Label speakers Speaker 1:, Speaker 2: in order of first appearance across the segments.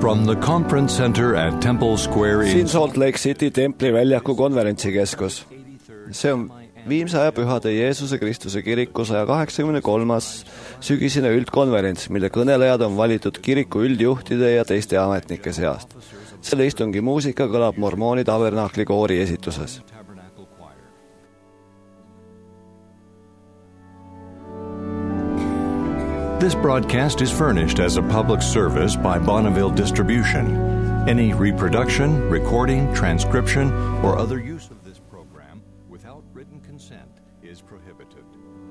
Speaker 1: From the Conference Center at Temple Square
Speaker 2: siin Salt Lake City Templi väljaku konverentsikeskus. See on Viimsaja Pühade Jeesuse Kristuse kiriku 183. sügisene üldkonverents, mille kõnelejad on valitud kiriku üldjuhtide ja teiste ametnike seast. Selle istungi muusika kõlab Mormooni tabernakli koori esituses.
Speaker 1: This broadcast is furnished as a public service by Bonneville Distribution. Any reproduction, recording, transcription, or other use of this program without written consent is prohibited.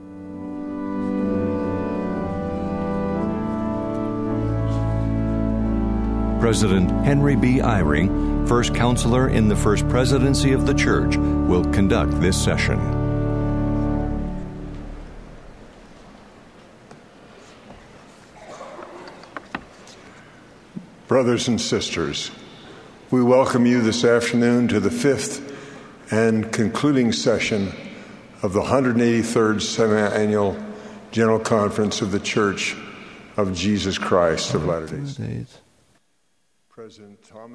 Speaker 1: President Henry B. Eyring, first counselor in the First Presidency of the Church, will conduct this session.
Speaker 3: Brothers and sisters, we welcome you this afternoon to the fifth and concluding session of the 183rd Semi-Annual General Conference of the Church of Jesus Christ of Latter-day Saints. President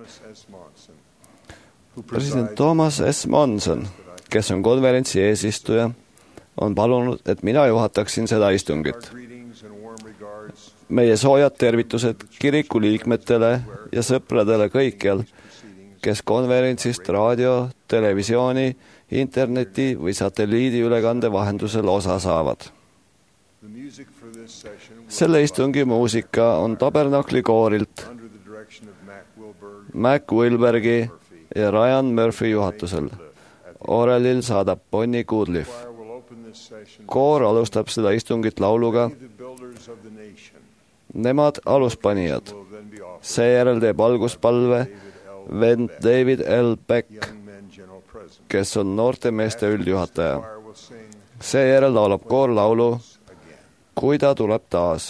Speaker 2: Thomas S. Monson, kes on konverentsi eesistuja, on palunud, et mina juhataksin seda istungit. Meie soojad tervitused kiriku liikmetele ja sõpradele kõikjal, kes konverentsist raadio, televisiooni, interneti või satelliidiülekande vahendusel osa saavad. Selle istungi muusika on tabernakli koorilt Mac Wilbergi ja Ryan Murphy juhatusel. Orelil saadab Bonnie Goodliff. Koor alustab seda istungit lauluga Nemad aluspanijad. Seejärel teeb alguspalve vend David L. Beck, kes on noorte meeste üldjuhataja. Seejärel laulab koor laulu Kui ta tuleb taas.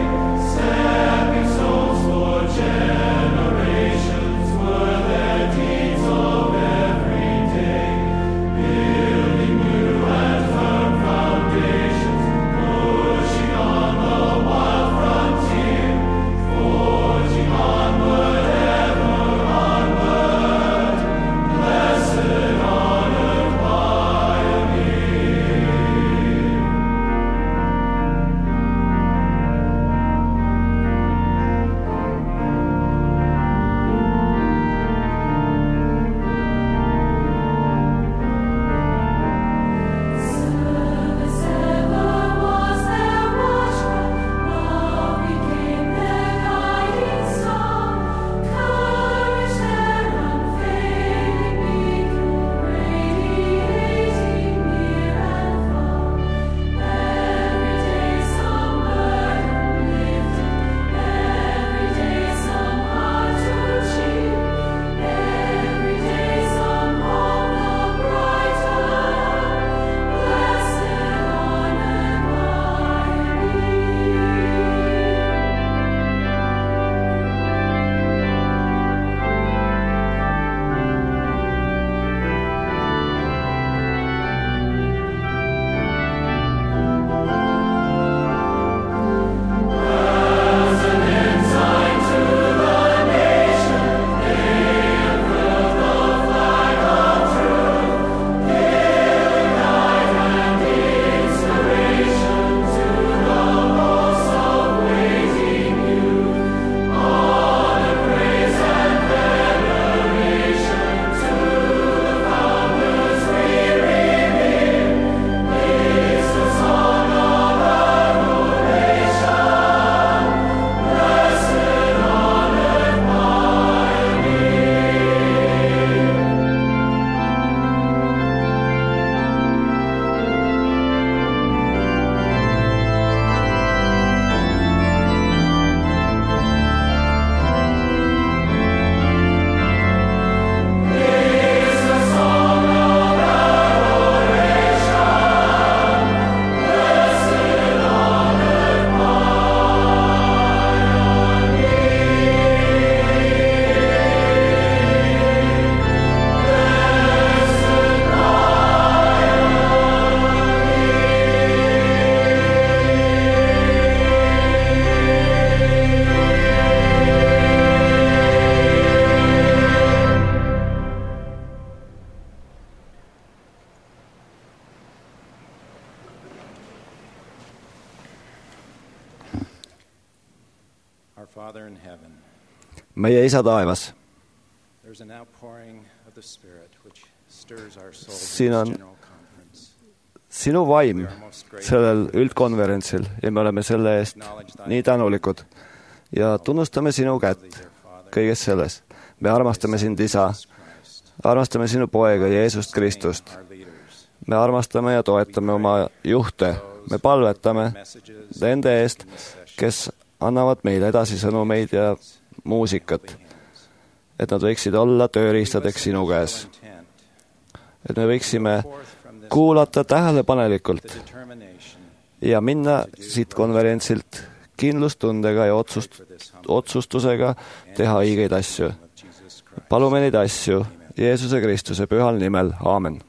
Speaker 4: Generations were their deeds.
Speaker 2: meie Isa taevas. Siin on sinu vaim sellel üldkonverentsil ja me oleme selle eest nii tänulikud ja tunnustame sinu kätt kõiges selles. Me armastame sind, Isa, armastame sinu poega Jeesust Kristust. Me armastame ja toetame oma juhte. Me palvetame nende eest, kes annavad meile edasi sõnumeid ja muusikat, et nad võiksid olla tööriistadeks sinu käes. Et me võiksime kuulata tähelepanelikult ja minna siit konverentsilt kindlustundega ja otsustusega teha õigeid asju. Palume neid asju Jeesuse Kristuse pühal nimel. Aamen.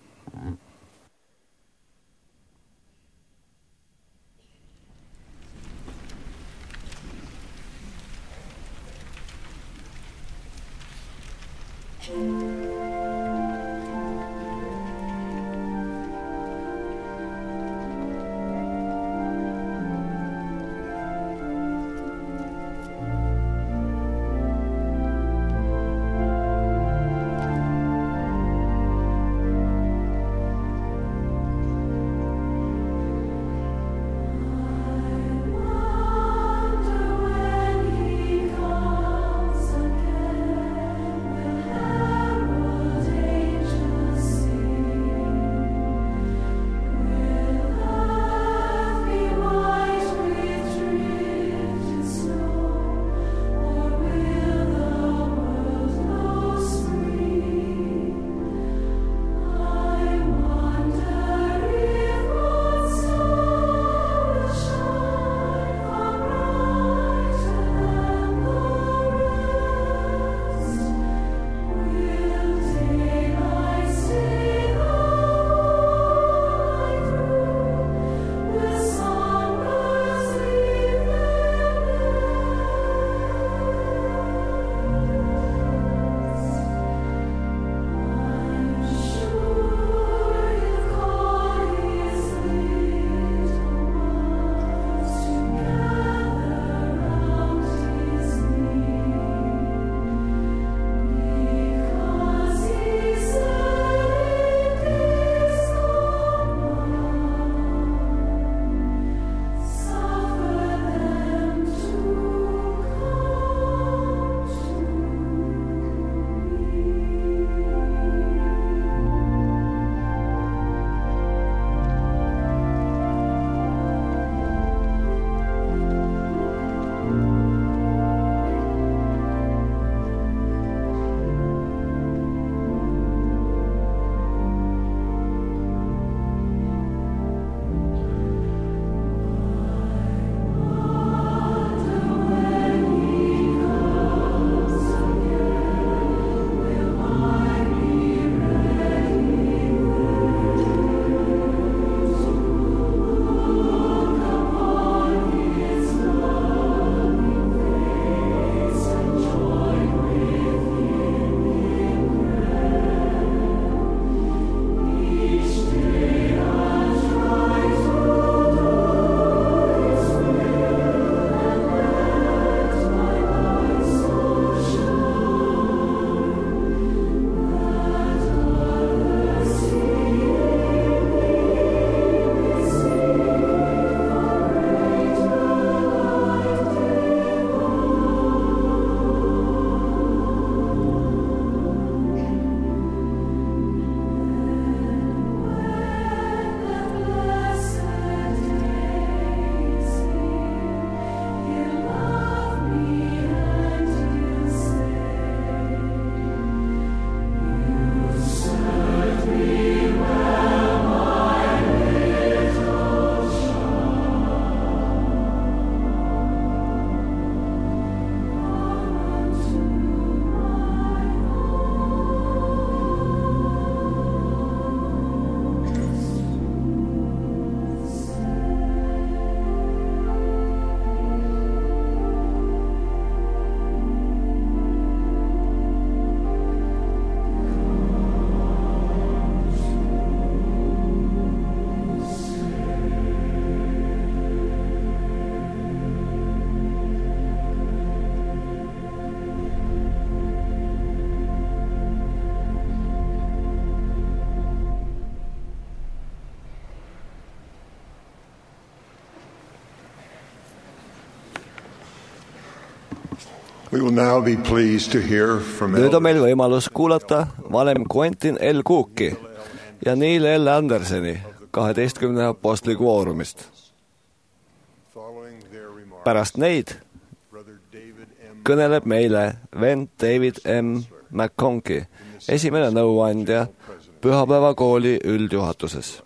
Speaker 3: We will now be pleased to hear from
Speaker 2: Nüüd on meil võimalus kuulata vanem Quentin L. Cooki ja Neil L. Andersoni 12 apostli kvoorumist. Pärast neid kõneleb meile vend David M. McConkie, esimene nõuandja pühapäevakooli üldjuhatuses.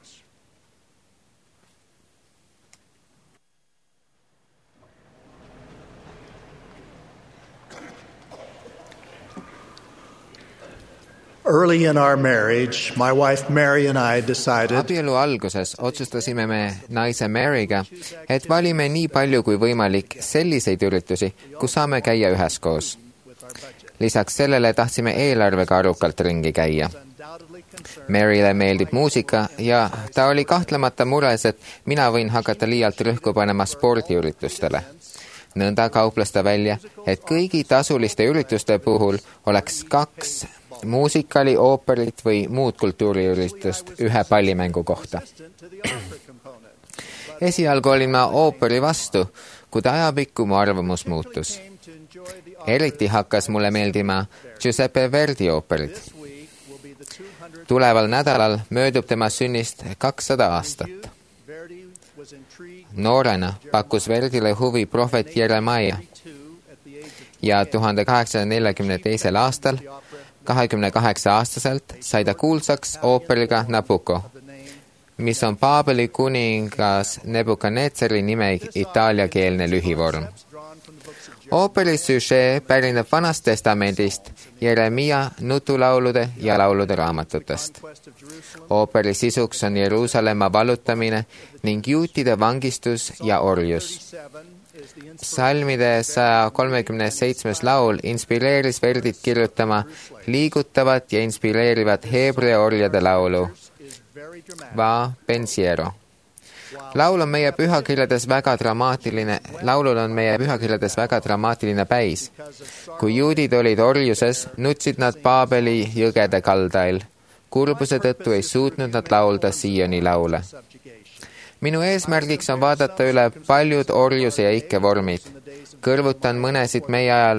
Speaker 4: Early in our marriage, my wife Mary and I decided
Speaker 5: abielu alguses otsustasime me naise Maryga, et valime nii palju kui võimalik selliseid üritusi, kus saame käia üheskoos. Lisaks sellele tahtsime eelarvega arukalt ringi käia. Maryle meeldib muusika ja ta oli kahtlemata mures, et mina võin hakata liialt rõhku panema spordiüritustele. Nõnda kauples ta välja, et kõigi tasuliste ürituste puhul oleks 2 muusikali, ooperit või muud kultuuriüritust ühe pallimängu kohta. Esialgu olin ma ooperi vastu, kuid ajapikku mu arvamus muutus. Eriti hakkas mulle meeldima Giuseppe Verdi ooperid. Tuleval nädalal möödub tema sünnist 200 aastat. Noorena pakkus Verdile huvi prohvet Jeremiah ja 1842. aastal 28-aastaselt sai ta kuulsaks ooperiga Nabucco, mis on Paabeli kuningas Nebukadnetsari nime itaaliakeelne lühivorm. Ooperi süžee pärineb Vanast Testamendist, Jeremia nutulaulude ja laulude raamatutest. Ooperi sisuks on Jeruusalemma vallutamine ning juutide vangistus ja orjus. Psalmide 137. laul inspireeris Verdit kirjutama liigutavat ja inspireerivat Heebrea orjade laulu Va Pensiero. Laulul on meie pühakirjades väga dramaatiline päis. Kui juudid olid orjuses, nutsid nad Paabeli jõgede kaldail. Kurbuse tõttu ei suutnud nad laulda Sioni laule. Minu eesmärgiks on vaadata üle paljud orjuse ja ikkevormid. Kõrvutan mõnesid meie ajal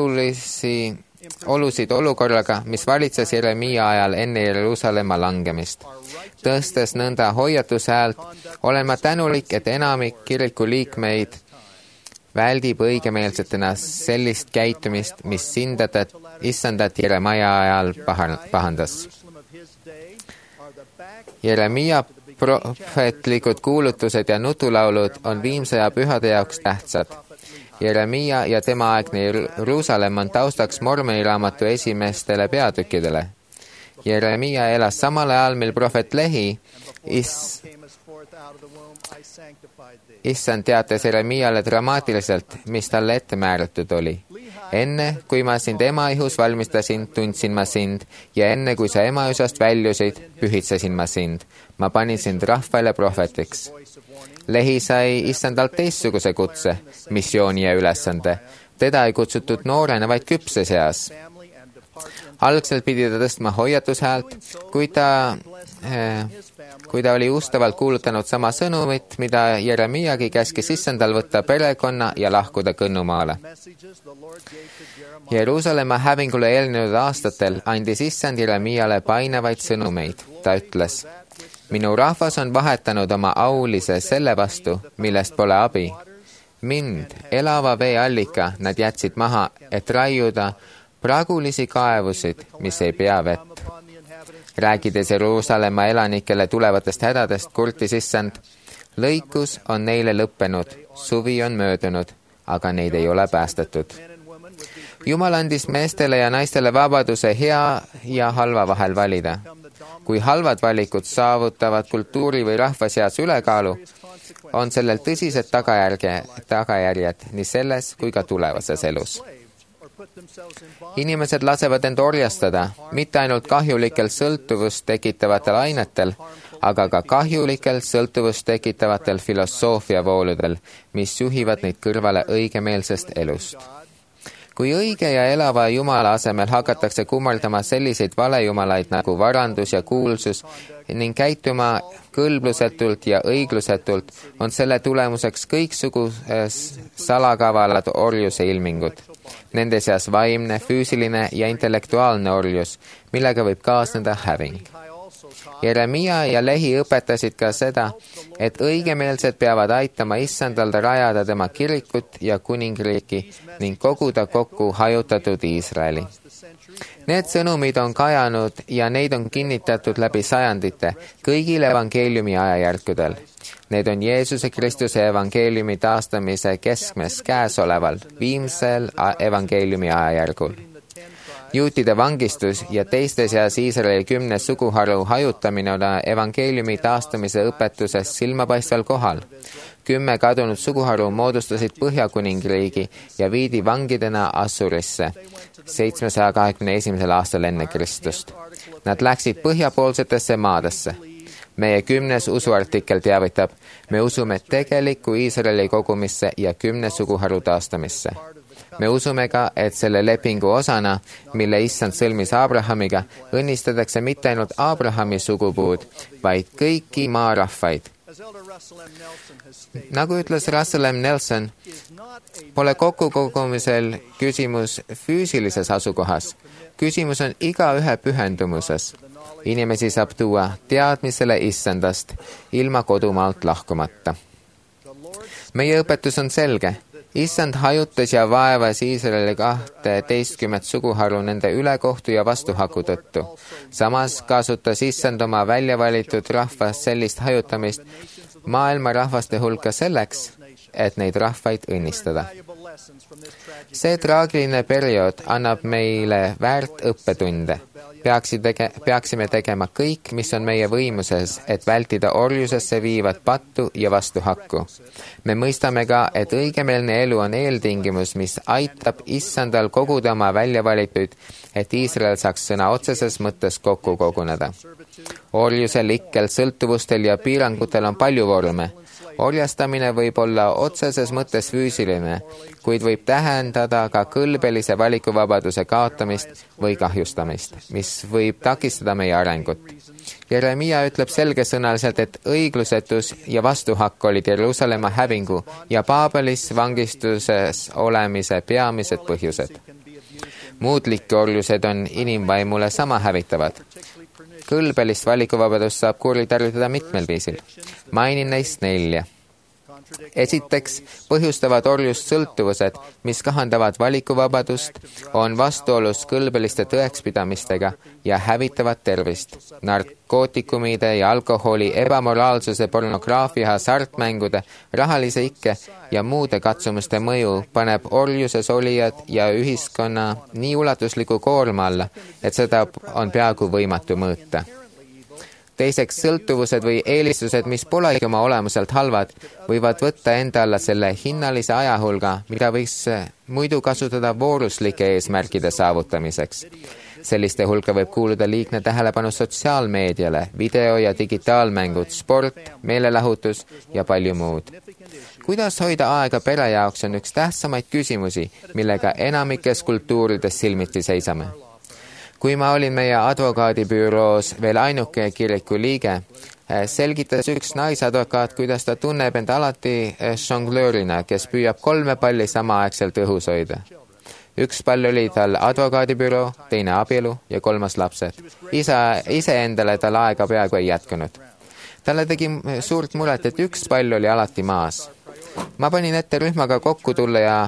Speaker 5: olusid olukorraga, mis valitses Jeremia ajal enne Jeruusalemma langemist. Tõstes nõnda hoiatuse häält, olen ma tänulik, et enamik kiriku liikmeid väldib õigemeelsetena sellist käitumist, mis issandat Jeremia ajal pahandas. Jeremia prohvetlikud kuulutused ja nutulaulud on viimse pühade jaoks tähtsad. Jeremia ja tema aegne Jeruusalemm on taustaks Mormoni raamatu esimestele peatükkidele. Jeremia elas samal ajal, mil prohvet Lehi issand teatas Jeremiale dramaatiliselt, mis talle ette määratud oli. Enne, kui ma sind emaihus valmistasin, tundsin ma sind ja enne, kui sa emaüsast väljusid, pühitsesin ma sind. Ma panin sind rahvale prohvetiks. Lehi sai issandalt teistsuguse kutse, missiooni ja ülesande. Teda ei kutsutud noorena, vaid küpses eas. Algselt pidi ta tõstma hoiatushäält, kui ta oli ustavalt kuulutanud sama sõnumit, mida Jeremiagi käskis issandal võtta perekonna ja lahkuda kõnnumaale. Jeruusalemma hävingule eelnenud aastatel andis issand Jeremiale painavaid sõnumeid. Ta ütles, minu rahvas on vahetanud oma aulise selle vastu, millest pole abi. Mind, elava vee allika, nad jätsid maha, et raiuda pragulisi kaevusid, mis ei pea vett. Rääkides Jeruusalemma elanikele tulevatest hädadest, kurtis issand, lõikus on neile lõppenud, suvi on möödunud, aga neid ei ole päästetud. Jumal andis meestele ja naistele vabaduse hea ja halva vahel valida. Kui halvad valikud saavutavad kultuuri või rahva seas ülekaalu, on sellel tõsised tagajärjed nii selles kui ka tulevases elus. Inimesed lasevad end orjastada, mitte ainult kahjulikel sõltuvust tekitavatel ainetel, aga ka kahjulikel sõltuvust tekitavatel filosoofiavooludel, mis juhivad neid kõrvale õigemeelsest elust. Kui õige ja elava Jumala asemel hakatakse kummardama selliseid valejumalaid nagu varandus ja kuulsus ning käituma kõlblusetult ja õiglusetult, on selle tulemuseks kõiksugu salakavalad orjuse ilmingud. nende seas vaimne, füüsiline ja intellektuaalne orjus, millega võib kaasneda häving. Jeremia ja Lehi õpetasid ka seda, et õigemeelsed peavad aitama issandal rajada tema kirikut ja kuningriiki ning koguda kokku hajutatud Iisraeli. Need sõnumid on kajanud ja neid on kinnitatud läbi sajandite kõigil evangeeliumi ajajärkudel. Need on Jeesuse Kristuse evangeeliumi taastamise keskmes käesoleval viimsel evangeeliumi ajajärgul. Juutide vangistus ja teiste seas Iisraeli 10 suguharu hajutamine on evangeeliumi taastamise õpetuses silmapaistval kohal. 10 kadunud suguharu moodustasid Põhjakuningriigi ja viidi vangidena Assurisse 721. aastal enne Kristust. Nad läksid põhjapoolsetesse maadesse. Meie 10. usuartikkel teavitab, me usume tegelikku Iisraeli kogumisse ja 10 suguharu taastamisse. Me usume ka, et selle lepingu osana, mille issand sõlmis Abrahamiga, õnnistatakse mitte ainult Abrahami sugupuud, vaid kõiki maarahvaid. Nagu ütles Russell M. Nelson, pole kokkukogumisel küsimus füüsilises asukohas. Küsimus on igaühe pühendumuses. Inimesi saab tuua teadmisele issandast, ilma kodumaalt lahkumata. Meie õpetus on selge. Issand hajutas ja vaevas Iisraeli 12 suguharu nende ülekohtu ja vastuhaku tõttu. Samas kasutas issand oma väljavalitud rahvast sellist hajutamist maailma rahvaste hulka selleks, et neid rahvaid õnnistada. See traagiline periood annab meile väärt õppetunde. Peaksime tegema kõik, mis on meie võimuses, et vältida orjusesse viivat pattu ja vastuhakku. Me mõistame ka, et õigemeelne elu on eeltingimus, mis aitab issandal koguda oma väljavalitud, et Iisrael saaks sõna otseses mõttes kokku koguneda. Orjusel, ikkel, sõltuvustel ja piirangutel on palju vorme. Orjastamine võib olla otseses mõttes füüsiline, kuid võib tähendada ka kõlbelise valikuvabaduse kaotamist või kahjustamist, mis võib takistada meie arengut. Jeremia ütleb selgesõnaliselt, et õiglusetus ja vastuhakk olid Jeruusalemma hävingu ja Paabelis vangistuses olemise peamised põhjused. Muud liiki orjused on inimvaimule sama hävitavad. Kõlbelist valikuvabadust saab kuritarvitada mitmel viisil. Mainin neist 4. Esiteks, põhjustavad orjust sõltuvused, mis kahandavad valikuvabadust, on vastuolus kõlbeliste tõekspidamistega ja hävitavad tervist. Narkootikumide ja alkoholi, ebamoraalsuse, pornograafia, hasartmängude, rahalise ikke ja muude katsumuste mõju paneb orjuses olijad ja ühiskonna nii ulatusliku koorma alla, et seda on peaaegu võimatu mõõta. Teiseks, sõltuvused või eelistused, mis polegi oma olemuselt halvad, võivad võtta enda alla selle hinnalise ajahulga, mida võiks muidu kasutada vooruslike eesmärkide saavutamiseks. Selliste hulka võib kuuluda liigne tähelepanu sotsiaalmeediale, video- ja digitaalmängud, sport, meelelahutus ja palju muud. Kuidas hoida aega pere jaoks on üks tähtsamaid küsimusi, millega enamikes kultuurides silmiti seisame. Kui ma olin meie advokaadibüroos veel ainuke kiriku liige, selgitas üks naisadvokaat, kuidas ta tunneb end alati žonglöörina, kes püüab 3 palli samaaegselt õhus hoida. Üks pall oli tal advokaadibüroo, teine abielu ja 3. lapsed. Iseendale tal aega peaaegu ei jätkunud. Talle tegi suurt muret, et üks pall oli alati maas. Ma panin ette rühmaga kokku tulla ja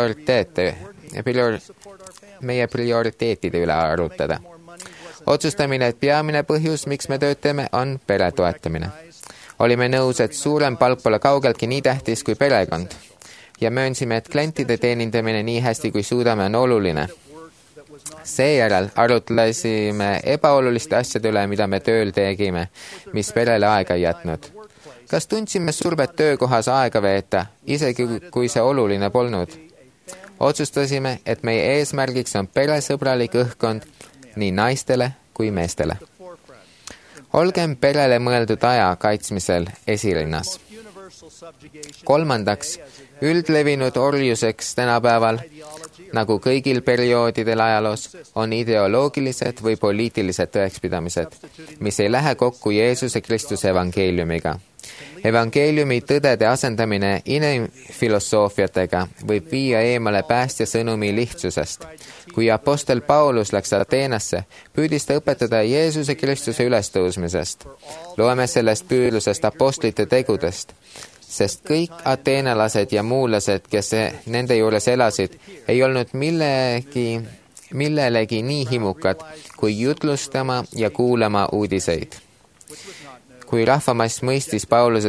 Speaker 5: meie prioriteetide üle arutada. Otsustamine, et peamine põhjus, miks me tööd teeme, on pere toetamine. Olime nõus, et suurem palk pole kaugeltki nii tähtis kui perekond ja möönsime, et klientide teenindamine nii hästi kui suudame on oluline. Seejärel arutlesime ebaoluliste asjade üle, mida me tööl tegime, mis perele aega ei jätnud. Kas tundsime survet töökohas aega veeta, isegi kui see oluline polnud? Otsustasime, et meie eesmärgiks on peresõbralik õhkkond nii naistele kui meestele. Olgem perele mõeldud aja kaitsmisel esirinnas. Kolmandaks, üldlevinud orjuseks tänapäeval, nagu kõigil perioodidel ajaloos, on ideoloogilised või poliitilised tõekspidamised, mis ei lähe kokku Jeesuse Kristuse evangeeliumiga. Evangeeliumi tõdede asendamine inimfilosoofiatega võib viia eemale päästja sõnumi lihtsusest. Kui apostel Paulus läks Ateenasse, püüdis ta õpetada Jeesuse Kristuse ülestõusmisest. Loeme sellest püüdlusest apostlite tegudest, sest kõik ateenalased ja muulased, kes nende juures elasid, ei olnud millelegi nii himukad, kui jutlustama ja kuulama uudiseid. Kui rahvamass mõistis Pauluse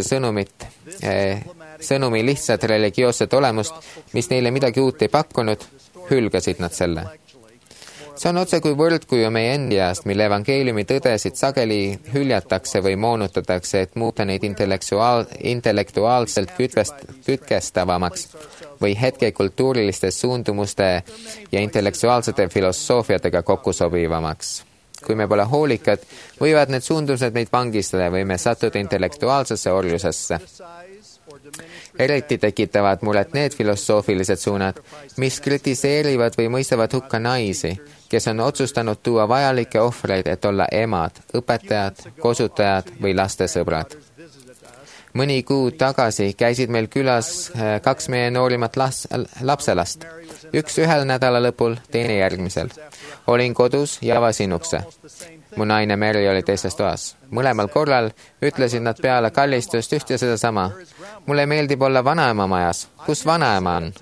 Speaker 5: sõnumi lihtsat religioosset olemust, mis neile midagi uut ei pakkunud, hülgasid nad selle. See on otse kui võrdkuju meie endi ajast, mille evangeeliumi tõdesid sageli hüljatakse või moonutatakse, et muuta neid intellektuaalselt kütkestavamaks või hetke kultuuriliste suundumuste ja intellektuaalsete filosoofiatega kokku sobivamaks. Kui me pole hoolikad, võivad need suundumused meid vangistada või me sattuda intellektuaalsesse orjusesse. Eriti tekitavad muret need filosoofilised suunad, mis kritiseerivad või mõistavad hukka naisi, kes on otsustanud tuua vajalikke ohvreid, et olla emad, õpetajad, kosutajad või lastesõbrad. Mõni kuu tagasi käisid meil külas 2 meie noorimat lapselast. Üks ühel nädalalõpul, teine järgmisel. Olin kodus ja avasin ukse. Mu naine Mary oli teises toas. Mõlemal korral ütlesid nad peale kallistust üht ja sedasama. Mulle meeldib olla vanaema majas. Kus vanaema on?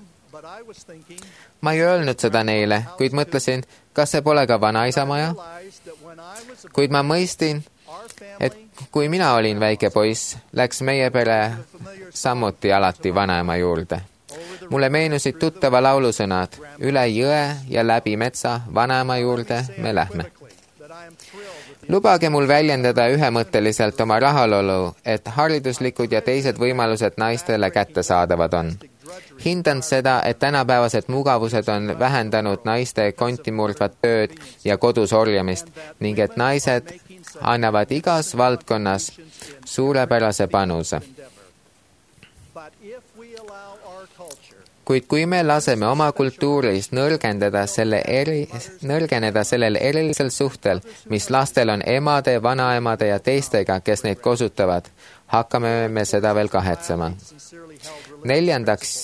Speaker 5: Ma ei öelnud seda neile, kuid mõtlesin, kas see pole ka vanaisa maja? Kuid ma mõistin, et kui mina olin väike poiss, läks meie pere samuti alati vanaema juurde. Mulle meenusid tuttava laulusõnad, üle jõe ja läbi metsa vanaema juurde me lähme. Lubage mul väljendada ühemõtteliselt oma rahulolu, et hariduslikud ja teised võimalused naistele kättesaadavad on. Hindan seda, et tänapäevased mugavused on vähendanud naiste kontimurdvat tööd ja kodus orjamist ning et naised annavad igas valdkonnas suurepärase panuse. Kuid kui me laseme oma kultuuris nõrgeneda sellel erilisel suhtel, mis lastel on emade, vanaemade ja teistega, kes neid kosutavad, hakkame me seda veel kahetsema. 4.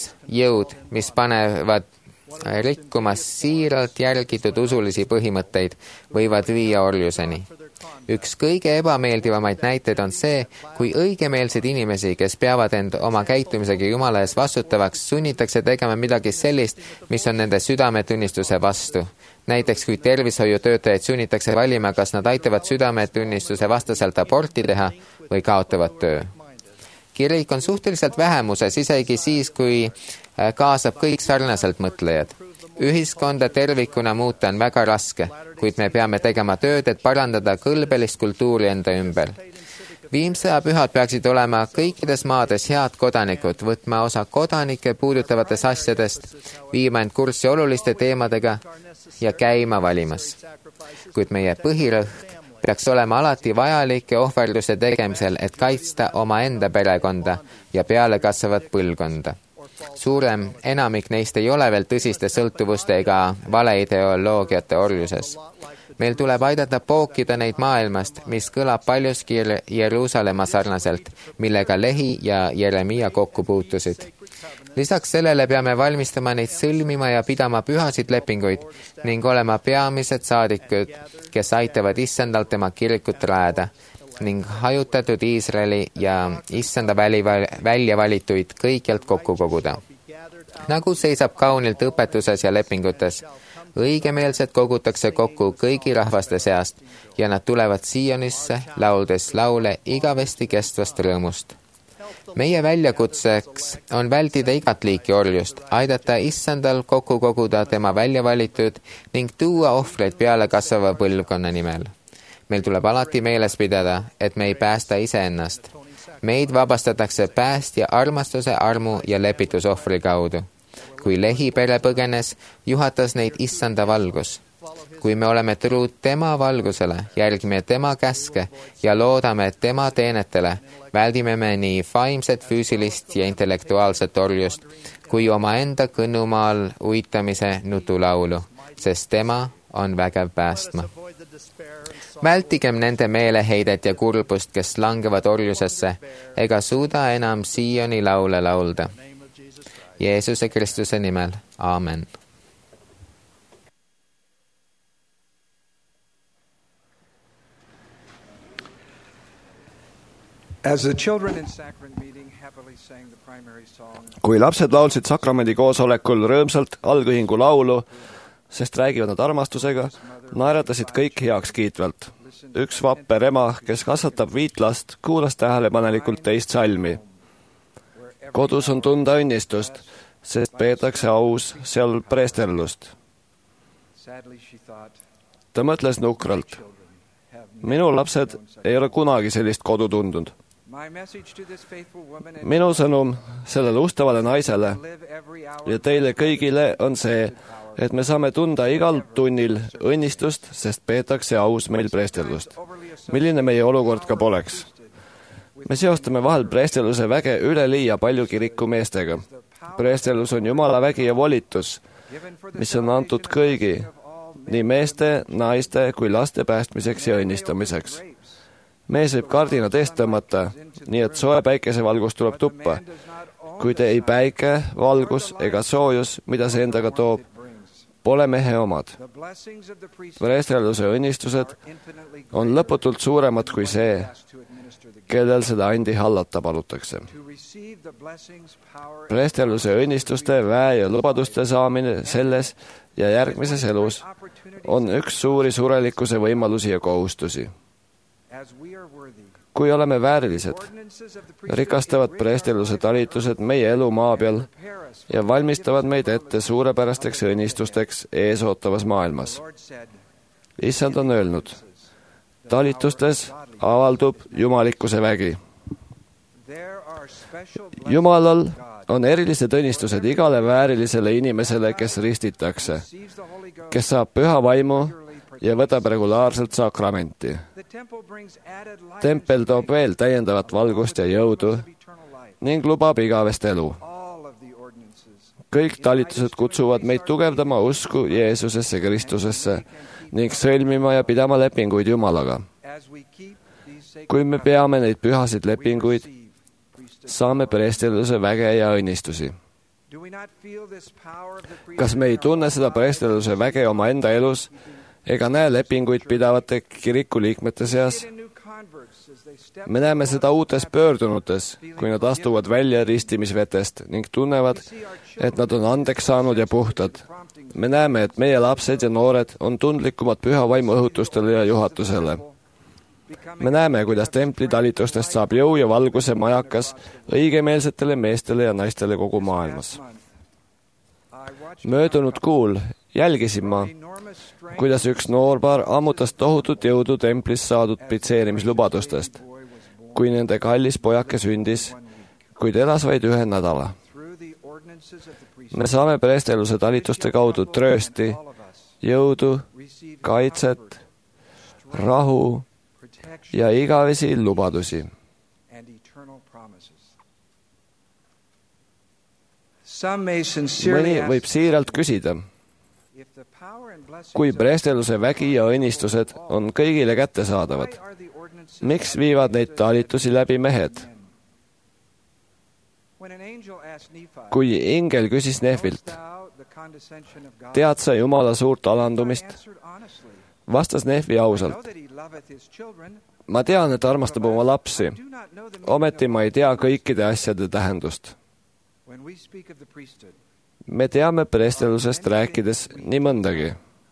Speaker 5: jõud, mis panevad rikkumas siiralt järgitud usulisi põhimõtteid, võivad viia orjuseni. Üks kõige ebameeldivamaid näiteid on see, kui õigemeelsed inimesi, kes peavad end oma käitumisega Jumala ees vastutavaks, sunnitakse tegema midagi sellist, mis on nende südametunnistuse vastu. Näiteks, kui tervishoiutöötajaid sunnitakse valima, kas nad aitavad südametunnistuse vastaselt aborti teha või kaotavad töö. Kirik on suhteliselt vähemuses, isegi siis, kui kaasab kõik sarnaselt mõtlejad. Ühiskonda tervikuna muuta on väga raske, kuid me peame tegema tööd, et parandada kõlbelist kultuuri enda ümber. Viimsõja pühad peaksid olema kõikides maades head kodanikud, võtma osa kodanikke puudutavatest asjadest, viima end kurssi oluliste teemadega ja käima valimas. Kuid meie põhirõhk peaks olema alati vajalike ohverduste tegemisel, et kaitsta omaenda perekonda ja pealekasvavat põlvkonda. Suurem enamik neist ei ole veel tõsiste sõltuvuste ega valeideoloogiate orjuses. Meil tuleb aidata pookida neid maailmast, mis kõlab paljuski Jeruusalemma sarnaselt, millega Lehi ja Jeremia kokku puutusid. Lisaks sellele peame valmistama neid sõlmima ja pidama pühasid lepinguid ning olema peamised saadikud, kes aitavad issandalt tema kirikut rajada ning hajutatud Iisraeli ja issanda välja valituid kõikjalt kokku koguda. Nagu seisab kaunilt õpetuses ja lepingutes, õigemeelsed kogutakse kokku kõigi rahvaste seast ja nad tulevad Siionisse, lauldes laule igavesti kestvast rõõmust. Meie väljakutseks on vältida igat liiki orjust, aidata issandal kokku koguda tema välja valitud ning tuua ohvreid peale kasvava põlvkonna nimel. Meil tuleb alati meeles pidada, et me ei päästa iseennast. Meid vabastatakse päästja armastuse, armu ja lepitusohvri kaudu. Kui Lehi pere põgenes, juhatas neid issanda valgus. Kui me oleme truud tema valgusele, järgime tema käske ja loodame tema teenetele, väldime me nii vaimset, füüsilist ja intellektuaalset orjust, kui omaenda kõnnumaal uitamise nutulaulu, sest tema on vägev päästma. Vältigem nende meeleheidet ja kurbust, kes langevad orjusesse ega suuda enam Sioni laule laulda. Jeesuse Kristuse nimel, aamen.
Speaker 2: Kui lapsed laulsid sakramendi koosolekul rõõmsalt algühingu laulu, sest räägivad nad armastusega, naeratasid kõik heaks kiitvalt. Üks vapper ema, kes kasvatab 5 last, kuulas tähelepanelikult teist salmi. Kodus on tunda õnnistust, sest peetakse aus seal preesterlust. Ta mõtles nukralt. Minu lapsed ei ole kunagi sellist kodu tundnud. Minu sõnum sellele ustavale naisele ja teile kõigile on see, et me saame tunda igal tunnil õnnistust, sest peetakse aus meil preesterlust. Milline meie olukord ka poleks. Me seostame vahel preesterluse väge üleliia palju kirikumeestega. Preesterlus on Jumala vägi ja volitus, mis on antud kõigi, nii meeste, naiste kui laste päästmiseks ja õnnistamiseks. Mees võib kardinad eest tõmmata, nii et soe päikesevalgus tuleb tuppa. Kuid ei päike, valgus ega soojus, mida see endaga toob, pole mehe omad. Preesterluse õnnistused on lõputult suuremad kui see, kellel seda andi hallata palutakse. Preesterluse õnnistuste, väe ja lubaduste saamine selles ja järgmises elus on üks suuri surelikkuse võimalusi ja kohustusi. Kui oleme väärilised, rikastavad preesterluse talitused meie elu maa peal ja valmistavad meid ette suurepärasteks õnnistusteks eesootavas maailmas. Issand on öelnud, talitustes avaldub jumalikkuse vägi. Jumalal on erilised õnnistused igale väärilisele inimesele, kes ristitakse, kes saab püha vaimu ja võtab regulaarselt sakramenti. Tempel toob veel täiendavat valgust ja jõudu ning lubab igavest elu. Kõik talitused kutsuvad meid tugevdama usku Jeesusesse Kristusesse ning sõlmima ja pidama lepinguid Jumalaga. Kui me peame neid pühasid lepinguid, saame preesterluse väge ja õnnistusi. Kas me ei tunne seda preesterluse väge oma enda elus ega näe lepinguid pidavate kiriku liikmete seas? Me näeme seda uutes pöördunutes, kui nad astuvad välja ristimisvetest ning tunnevad, et nad on andeks saanud ja puhtad. Me näeme, et meie lapsed ja noored on tundlikumad püha vaimu õhutustele ja juhatusele. Me näeme, kuidas templitalitustest saab jõu ja valguse majakas õigemeelsetele meestele ja naistele kogu maailmas. Möödunud kuul jälgisin ma, kuidas üks noorpaar ammutas tohutut jõudu templis saadud pitseerimislubadustest, kui nende kallis pojake sündis, kuid elas vaid 1 nädala. Me saame preesterluse talituste kaudu tröösti, jõudu, kaitset, rahu ja igavesi lubadusi. Mõni võib siiralt küsida, kui preesterluse vägi ja õnnistused on kõigile kättesaadavad, miks viivad neid talitusi läbi mehed? Kui ingel küsis Nehvilt, tead sa Jumala suurt alandumist? Vastas Nehvi ausalt, ma tean, et armastab oma lapsi, ometi ma ei tea kõikide asjade tähendust. Me teame preesterlusest rääkides nii mõndagi.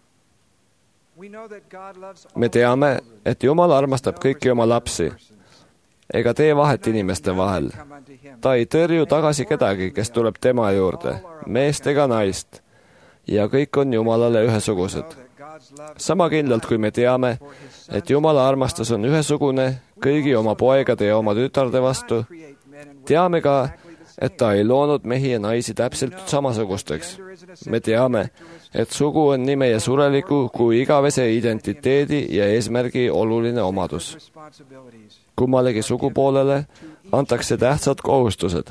Speaker 2: Me teame, et Jumal armastab kõiki oma lapsi, ega tee vahet inimeste vahel. Ta ei tõrju tagasi kedagi, kes tuleb tema juurde, meest ega naist, ja kõik on Jumalale ühesugused. Sama kindlalt, kui me teame, et Jumala armastus on ühesugune kõigi oma poegade ja oma tütarde vastu, teame ka, et ta ei loonud mehi ja naisi täpselt samasugusteks. Me teame, et sugu on nii meie sureliku kui igavese identiteedi ja eesmärgi oluline omadus. Kummalegi sugupoolele antakse tähtsad kohustused.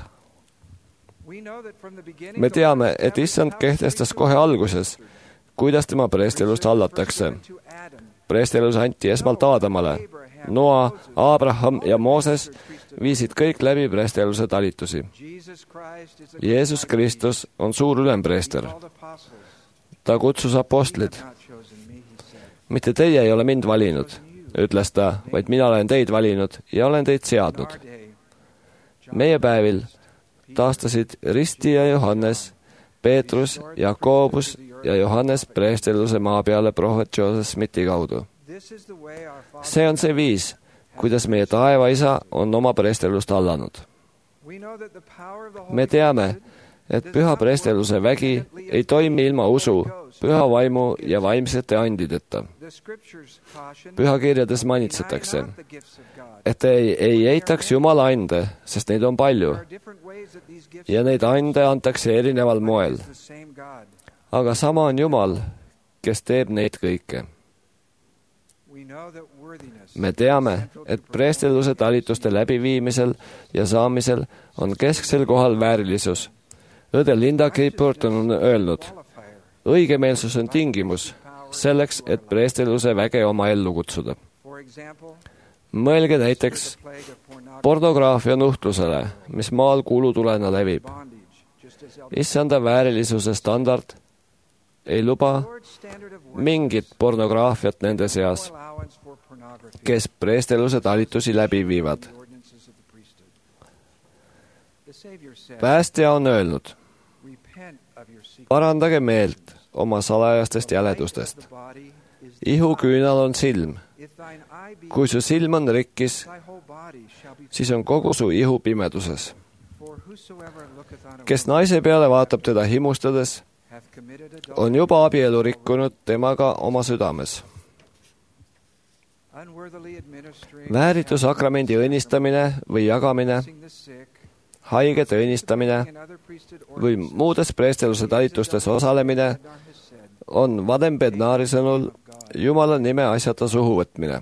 Speaker 2: Me teame, et Issand kehtestas kohe alguses, kuidas tema preestelust hallatakse. preestelus anti esmalt Aadamale. Noa, Abraham ja Mooses viisid kõik läbi preesteluse talitusi. Jeesus Kristus on suur ülempreester. Ta kutsus apostlid. Mitte teie ei ole mind valinud, ütles ta, vaid mina olen teid valinud ja olen teid seadnud. Meie päevil taastasid Risti ja Johannes, Peetrus, Jakobus ja Johannes preesteluse maa peale prohvet Joseph Smithi kaudu. See on see viis, kuidas meie taevaisa on oma preestelust allanud. Me teame, et püha preesteluse vägi ei toimi ilma usu, püha vaimu ja vaimsete andideta. Pühakirjades manitsetakse, et ei eitaks Jumala ande, sest neid on palju ja neid ande antakse erineval moel. Aga sama on Jumal, kes teeb neid kõike. Me teame, et preesteluse talituste läbiviimisel ja saamisel on kesksel kohal väärilisus. Õde Linda Kiport on öelnud, õigemeelsus on tingimus selleks, et preesteluse väge oma ellu kutsuda. Mõelge näiteks pornograafia nuhtlusele, mis maal kuulutulena levib. Issanda väärilisuse standard ei luba mingit pornograafiat nende seas, kes preesteluse talitusi läbi viivad. Päästja on öelnud, parandage meelt oma salajastest jäledustest. Ihuküünal on silm. Kui su silm on rikkis, siis on kogu su ihu pimeduses. Kes naise peale vaatab teda himustades, on juba abielu rikkunud temaga oma südames. Vääritu sakramendi õnnistamine või jagamine, haigete õnnistamine või muudes preesteluse talitustes osalemine on Vanem Bednari sõnul Jumala nime asjata suhu võtmine.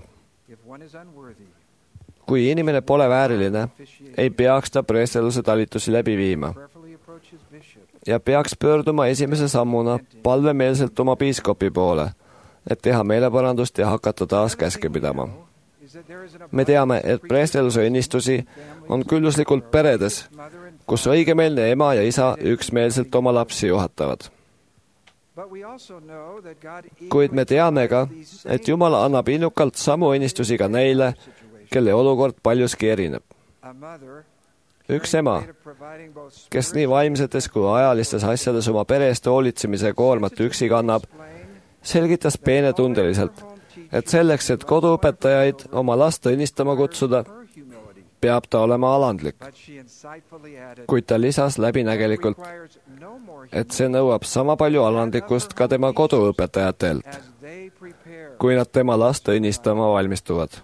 Speaker 2: Kui inimene pole vääriline, ei peaks ta preesteluse talitusi läbi viima ja peaks pöörduma esimese sammuna palvemeelselt oma piiskopi poole, et teha meeleparandust ja hakata taas käske pidama. Me teame, et preesteluse õnnistusi on külluslikult peredes, kus õigemeelne ema ja isa üksmeelselt oma lapsi juhatavad. Kuid me teame ka, et Jumal annab innukalt samu õnnistusi ka neile, kelle olukord paljuski erineb. Üks ema, kes nii vaimsetes kui ajalistes asjades oma pere eest hoolitsemise koormat üksi kannab, selgitas peenetundeliselt, et selleks, et koduõpetajaid oma last õnnistama kutsuda, peab ta olema alandlik. Kuid ta lisas läbinägelikult, et see nõuab sama palju alandlikkust ka tema koduõpetajatelt, kui nad tema last õnnistama valmistuvad.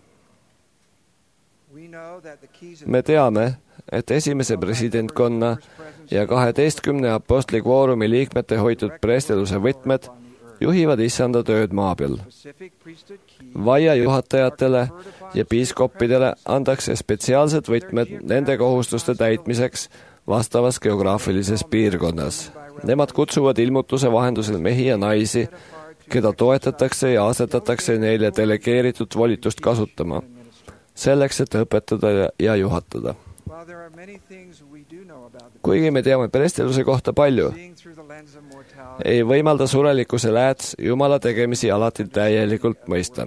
Speaker 2: Me teame, et esimese presidentkonna ja 12 apostli kvoorumi liikmete hoitud preesteluse võtmed juhivad issanda tööd maa peal. Vaia juhatajatele ja piiskoppidele antakse spetsiaalsed võtmed nende kohustuste täitmiseks vastavas geograafilises piirkonnas. Nemad kutsuvad ilmutuse vahendusel mehi ja naisi, keda toetatakse ja asetatakse neile delegeeritud volitust kasutama, selleks, et õpetada ja juhatada. Kuigi me teame preesteluse kohta palju, ei võimalda surelikkuse lääts Jumala tegemisi alati täielikult mõista.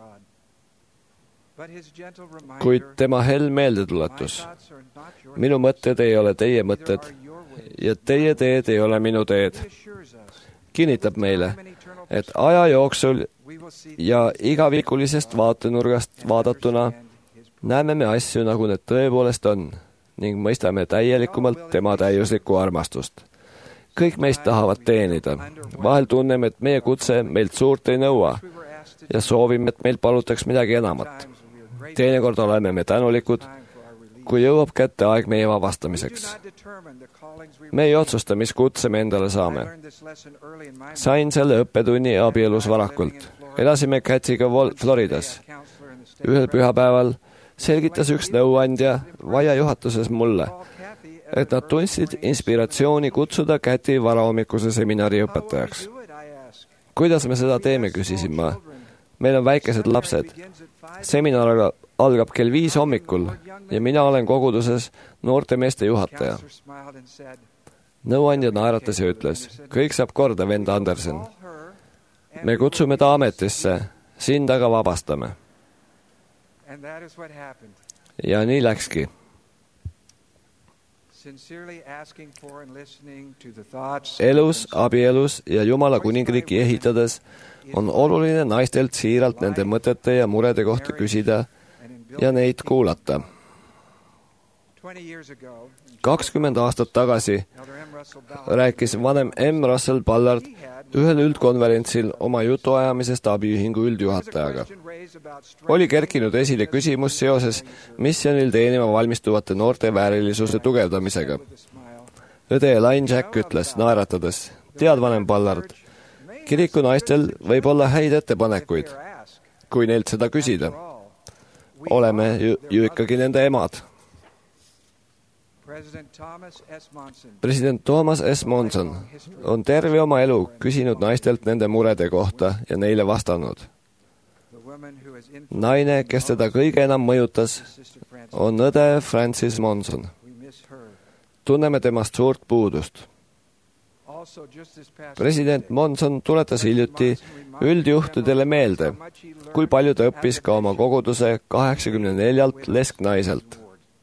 Speaker 2: Kuid tema hell meeldetuletus, minu mõtted ei ole teie mõtted ja teie teed ei ole minu teed, kinnitab meile, et aja jooksul ja igavikulisest vaatenurgast vaadatuna näeme me asju, nagu need tõepoolest on, ning mõistame täielikumalt tema täiuslikku armastust. Kõik meist tahavad teenida. Vahel tunneme, et meie kutse meilt suurt ei nõua ja soovime, et meilt palutaks midagi enamat. Teinekord oleme me tänulikud, kui jõuab kätte aeg meie vabastamiseks. Me ei otsusta, mis kutse me endale saame. Sain selle õppetunni abielus varakult. Elasime Cathy'ga Floridas. Ühel pühapäeval selgitas üks nõuandja vaia juhatuses mulle, et nad tundsid inspiratsiooni kutsuda Cathy varahommikuse seminari õpetajaks. Kuidas me seda teeme, küsisin ma. meil on väikesed lapsed. Seminar algab kell 5 hommikul ja mina olen koguduses noortemeeste juhataja. Nõuandja naeratas ja ütles, kõik saab korda, vend Andersen. Me kutsume ta ametisse, sind aga vabastame. Ja nii läkski. Elus, abielus ja Jumala kuningriiki ehitades on oluline naistelt siiralt nende mõtete ja murede kohta küsida ja neid kuulata. 20 aastat tagasi rääkis vanem M. Russell Ballard ühel üldkonverentsil oma jutuajamisest abiühingu üldjuhatajaga. Oli kerkinud esile küsimus seoses missionil teenima valmistuvate noorte väärilisuse tugevdamisega. Õde Elaine Jack ütles naeratades, tead vanem Ballard, kiriku naistel võib olla häid ettepanekuid, kui neilt seda küsida. Oleme ju ikkagi nende emad. President Thomas S. Monson on terve oma elu küsinud naistelt nende murede kohta ja neile vastanud. Naine, kes teda kõige enam mõjutas, on õde Francis Monson. Tunneme temast suurt puudust. President Monson tuletas hiljuti üldjuhtidele meelde, kui palju ta õppis ka oma koguduse 84 lesknaiselt.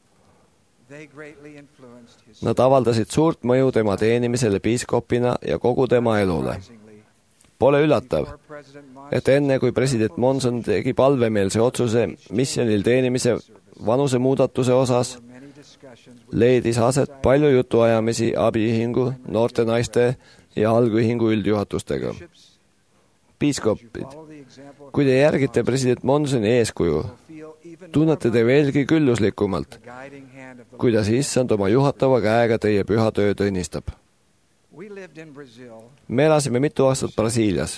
Speaker 2: Nad avaldasid suurt mõju tema teenimisele piiskopina ja kogu tema elule. Pole üllatav, et enne kui president Monson tegi palvemeelse otsuse missionil teenimise vanuse muudatuse osas, leidis aset palju jutuajamisi abiühingu, noorte naiste ja algühingu üldjuhatustega. Piiskopid, kui te järgite president Monsoni eeskuju, tunnete te veelgi külluslikumalt, kuidas issand oma juhatava käega teie püha tööd õnnistab. Me elasime mitu aastat Brasiilias.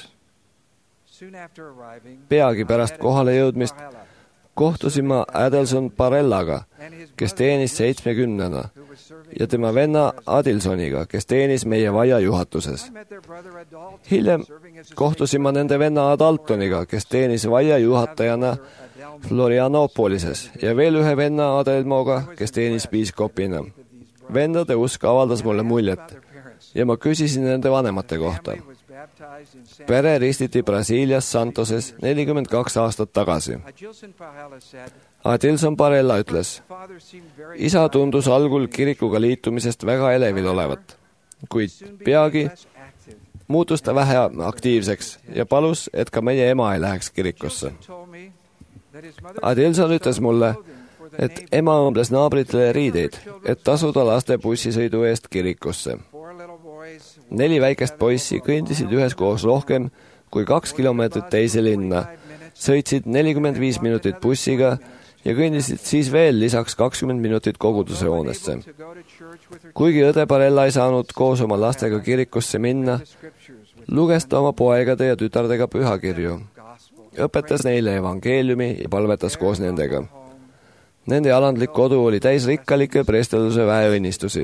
Speaker 2: Peagi pärast kohale jõudmist kohtusin ma Adelson Parellaga, kes teenis 70-na, ja tema venna Adilsoniga, kes teenis meie vaia juhatuses. Hiljem kohtusin ma nende venna Adaltoniga, kes teenis vaia juhatajana Florianopolises ja veel ühe venna Adelmoga, kes teenis piiskopina. Vendade usk avaldas mulle muljet ja ma küsisin nende vanemate kohta. Pere ristiti Brasiilias Santoses 42 aastat tagasi. Adilson Parella ütles, isa tundus algul kirikuga liitumisest väga elevil olevat, kuid peagi muutus ta vähe aktiivseks ja palus, et ka meie ema ei läheks kirikusse. Adilson ütles mulle, et ema õmbles naabritele riideid, et tasuda laste bussisõidu eest kirikusse. 4 väikest poissi kõndisid üheskoos rohkem kui 2 kilomeetrit teise linna, sõitsid 45 minutit bussiga ja kõndisid siis veel lisaks 20 minutit koguduse hoonesse. Kuigi õde Parella ei saanud koos oma lastega kirikusse minna, luges ta oma poegade ja tütardega pühakirju, õpetas neile evangeeliumi ja palvetas koos nendega. Nende alandlik kodu oli täis rikkalikke preesteluse väeõnnistusi.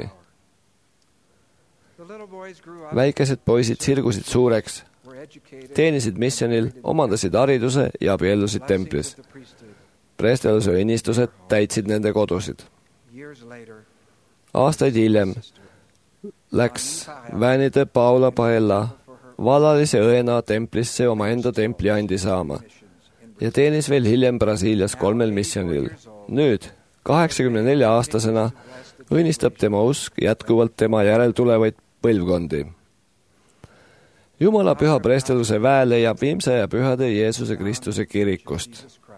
Speaker 2: Väikesed poisid sirgusid suureks, teenisid missionil, omandasid hariduse ja abiellusid templis. Preesteluse õnnistused täitsid nende kodusid. Aastaid hiljem läks Vänide Paula Paella vallalise õena templisse oma enda templi andi saama ja teenis veel hiljem Brasiilias 3 missionil. Nüüd, 84-aastasena, õnnistab tema usk jätkuvalt tema järeltulevaid põlvkondi. Jumala püha preesteluse väe leiab viimse ja pühade Jeesuse Kristuse kirikust.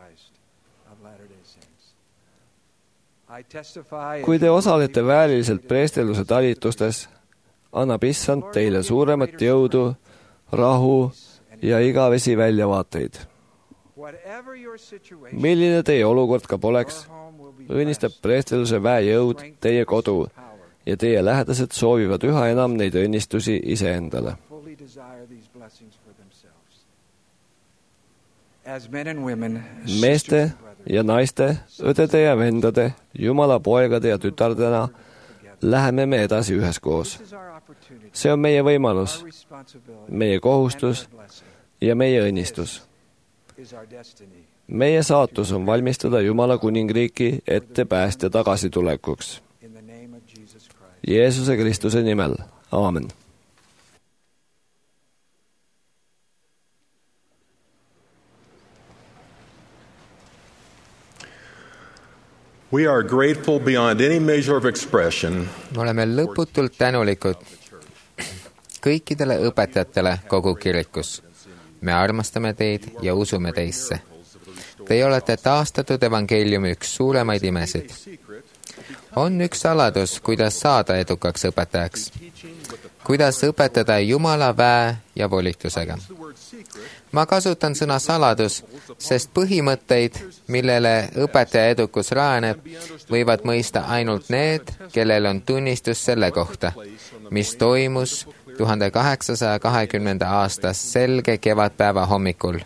Speaker 2: Kui te osalete vääriliselt preesteluse talitustes, annab issand teile suuremat jõudu, rahu ja igavesi väljavaateid. Milline teie olukord ka poleks, õnnistab preesteluse väe jõud teie kodu ja teie lähedased soovivad üha enam neid õnnistusi iseendale. Meeste ja naiste, õdede ja vendade, Jumala poegade ja tütardena läheme me edasi üheskoos. See on meie võimalus, meie kohustus ja meie õnnistus. meie saatus on valmistada Jumala kuningriiki ette päästja tagasitulekuks. Jeesuse Kristuse nimel. Aamen.
Speaker 3: We are grateful beyond any measure of expression
Speaker 5: Me oleme lõputult tänulikud kõikidele õpetajatele kogu kirikus. Me armastame teid ja usume teisse. Teie olete taastatud evangeeliumi üks suuremaid imesid. On üks saladus, kuidas saada edukaks õpetajaks. Kuidas õpetada Jumala väe ja volitusega. Ma kasutan sõna saladus, sest põhimõtteid, millele õpetaja edukus rajaneb, võivad mõista ainult need, kellel on tunnistus selle kohta, mis toimus 1820. aastas selge kevadpäeva hommikul.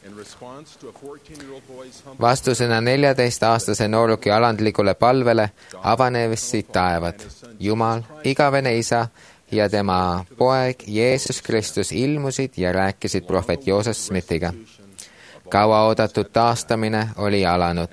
Speaker 5: Vastusena 14-aastase nooruki alandlikule palvele avanesid taevad. Jumal, igavene isa ja tema poeg Jeesus Kristus ilmusid ja rääkisid prohvet Joseph Smithiga. Kauaoodatud taastamine oli alanud.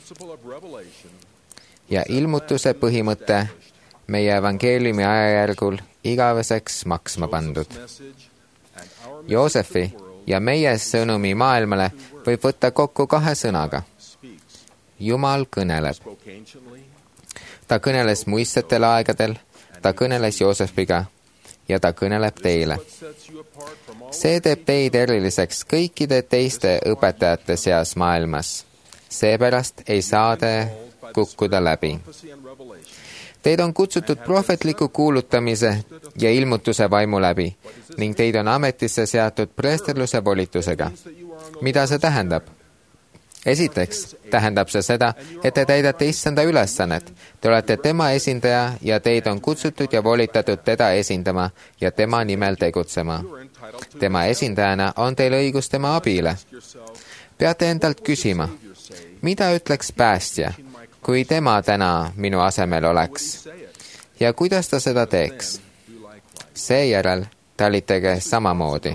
Speaker 5: Ja ilmutuse põhimõte meie evangeeliumi ajajärgul igaveseks maksma pandud. Joosefi ja meie sõnumi maailmale võib võtta kokku 2 sõnaga. Jumal kõneleb. Ta kõneles muistsetel aegadel, ta kõneles Joosefiga ja ta kõneleb teile. See teeb teid eriliseks kõikide teiste õpetajate seas maailmas. Seepärast ei saa te kukkuda läbi. Teid on kutsutud prohvetliku kuulutamise ja ilmutuse vaimu läbi ning teid on ametisse seatud preesterluse volitusega. Mida see tähendab? Esiteks tähendab see seda, et te täidate issanda ülesannet. Te olete tema esindaja ja teid on kutsutud ja volitatud teda esindama ja tema nimel tegutsema. Tema esindajana on teil õigus tema abile. Peate endalt küsima, mida ütleks päästja, kui tema täna minu asemel oleks? Ja kuidas ta seda teeks? Seejärel talitage samamoodi.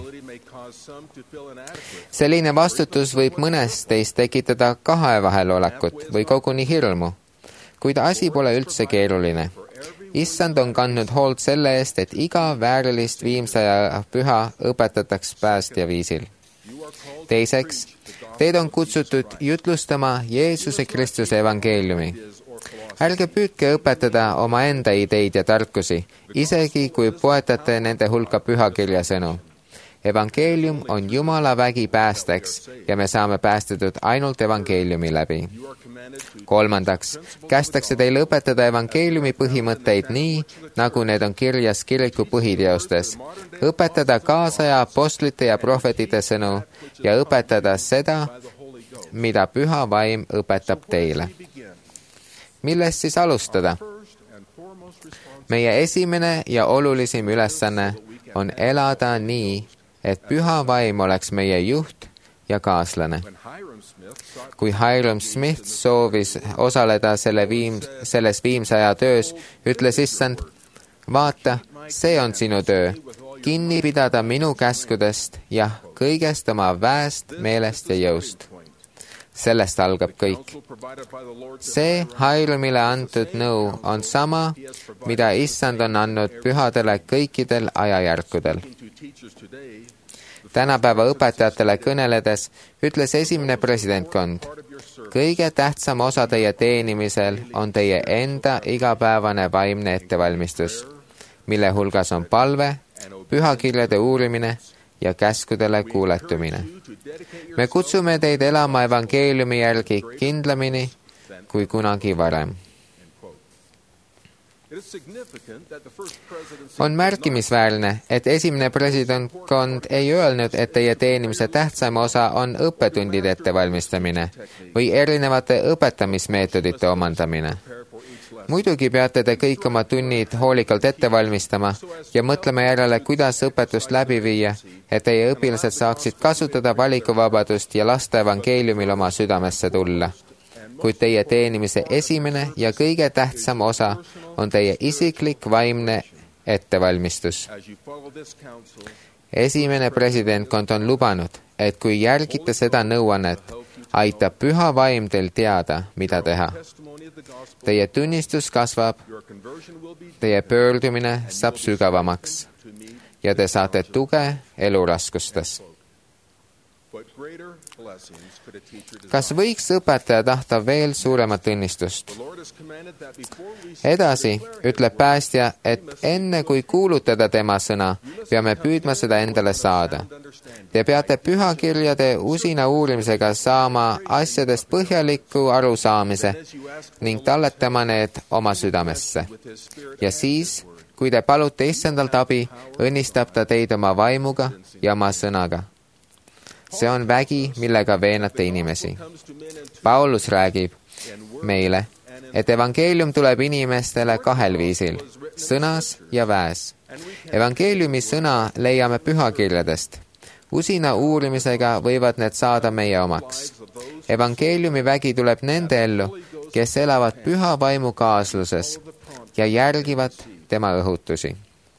Speaker 5: Selline vastutus võib mõnes teist tekitada 2 vahelolekut või koguni hirmu, kuid asi pole üldse keeruline. Issand on kandnud hoolt selle eest, et iga väärilist viimsa ja püha õpetataks päästja viisil. Teiseks, teid on kutsutud jutlustama Jeesuse Kristuse evangeeliumi. Ärge püüdke õpetada omaenda ideid ja tarkusi, isegi kui poetate nende hulka pühakirja sõnu. Evangeelium on Jumala vägi päästeks ja me saame päästetud ainult evangeeliumi läbi. Kolmandaks, kästakse teil õpetada evangeeliumi põhimõtteid nii, nagu need on kirjas kiriku põhiteostes. Õpetada kaasaja apostlite ja prohvetite sõnu ja õpetada seda, mida püha vaim õpetab teile. Millest siis alustada? Meie esimene ja olulisim ülesanne on elada nii, et püha vaim oleks meie juht ja kaaslane. Kui Hiram Smith soovis osaleda selles viimsaja töös, ütles issand, vaata, see on sinu töö, kinni pidada minu käskudest ja kõigest oma väest, meelest ja jõust. Sellest algab kõik. See Hiramile antud nõu on sama, mida issand on andnud pühadele kõikidel ajajärkudel. Tänapäeva õpetajatele kõneledes ütles esimene presidentkond, kõige tähtsam osa teie teenimisel on teie enda igapäevane vaimne ettevalmistus, mille hulgas on palve, pühakirjade uurimine ja käskudele kuuletumine. Me kutsume teid elama evangeeliumi järgi kindlamini kui kunagi varem. On märkimisväärne, et esimene presidentkond ei öelnud, et teie teenimise tähtsam osa on õppetundide ettevalmistamine või erinevate õpetamismeetodite omandamine. Muidugi peate te kõik oma tunnid hoolikalt ette valmistama ja mõtlema järele, kuidas õpetust läbi viia, et teie õpilased saaksid kasutada valikuvabadust ja lasta evangeeliumil oma südamesse tulla. Kuid teie teenimise esimene ja kõige tähtsam osa on teie isiklik vaimne ettevalmistus. esimene presidentkond on lubanud, et kui järgite seda nõuannet, aitab Püha Vaim teil teada, mida teha. Teie tunnistus kasvab, teie pöördumine saab sügavamaks ja te saate tuge eluraskustes. Kas võiks õpetaja tahta veel suuremat õnnistust? Edasi ütleb päästja, et enne kui kuulutada tema sõna, peame püüdma seda endale saada. Te peate pühakirjade usina uurimisega saama asjadest põhjaliku arusaamise ning talletama need oma südamesse. Ja siis, kui te palute issandalt abi, õnnistab ta teid oma vaimuga ja oma sõnaga. See on vägi, millega veenate inimesi. Paulus räägib meile, et evangeelium tuleb inimestele kahel viisil, sõnas ja väes. Evangeeliumi sõna leiame pühakirjadest. Usina uurimisega võivad need saada meie omaks. Evangeeliumi vägi tuleb nende ellu, kes elavad Püha Vaimu kaasluses ja järgivad tema õhutusi.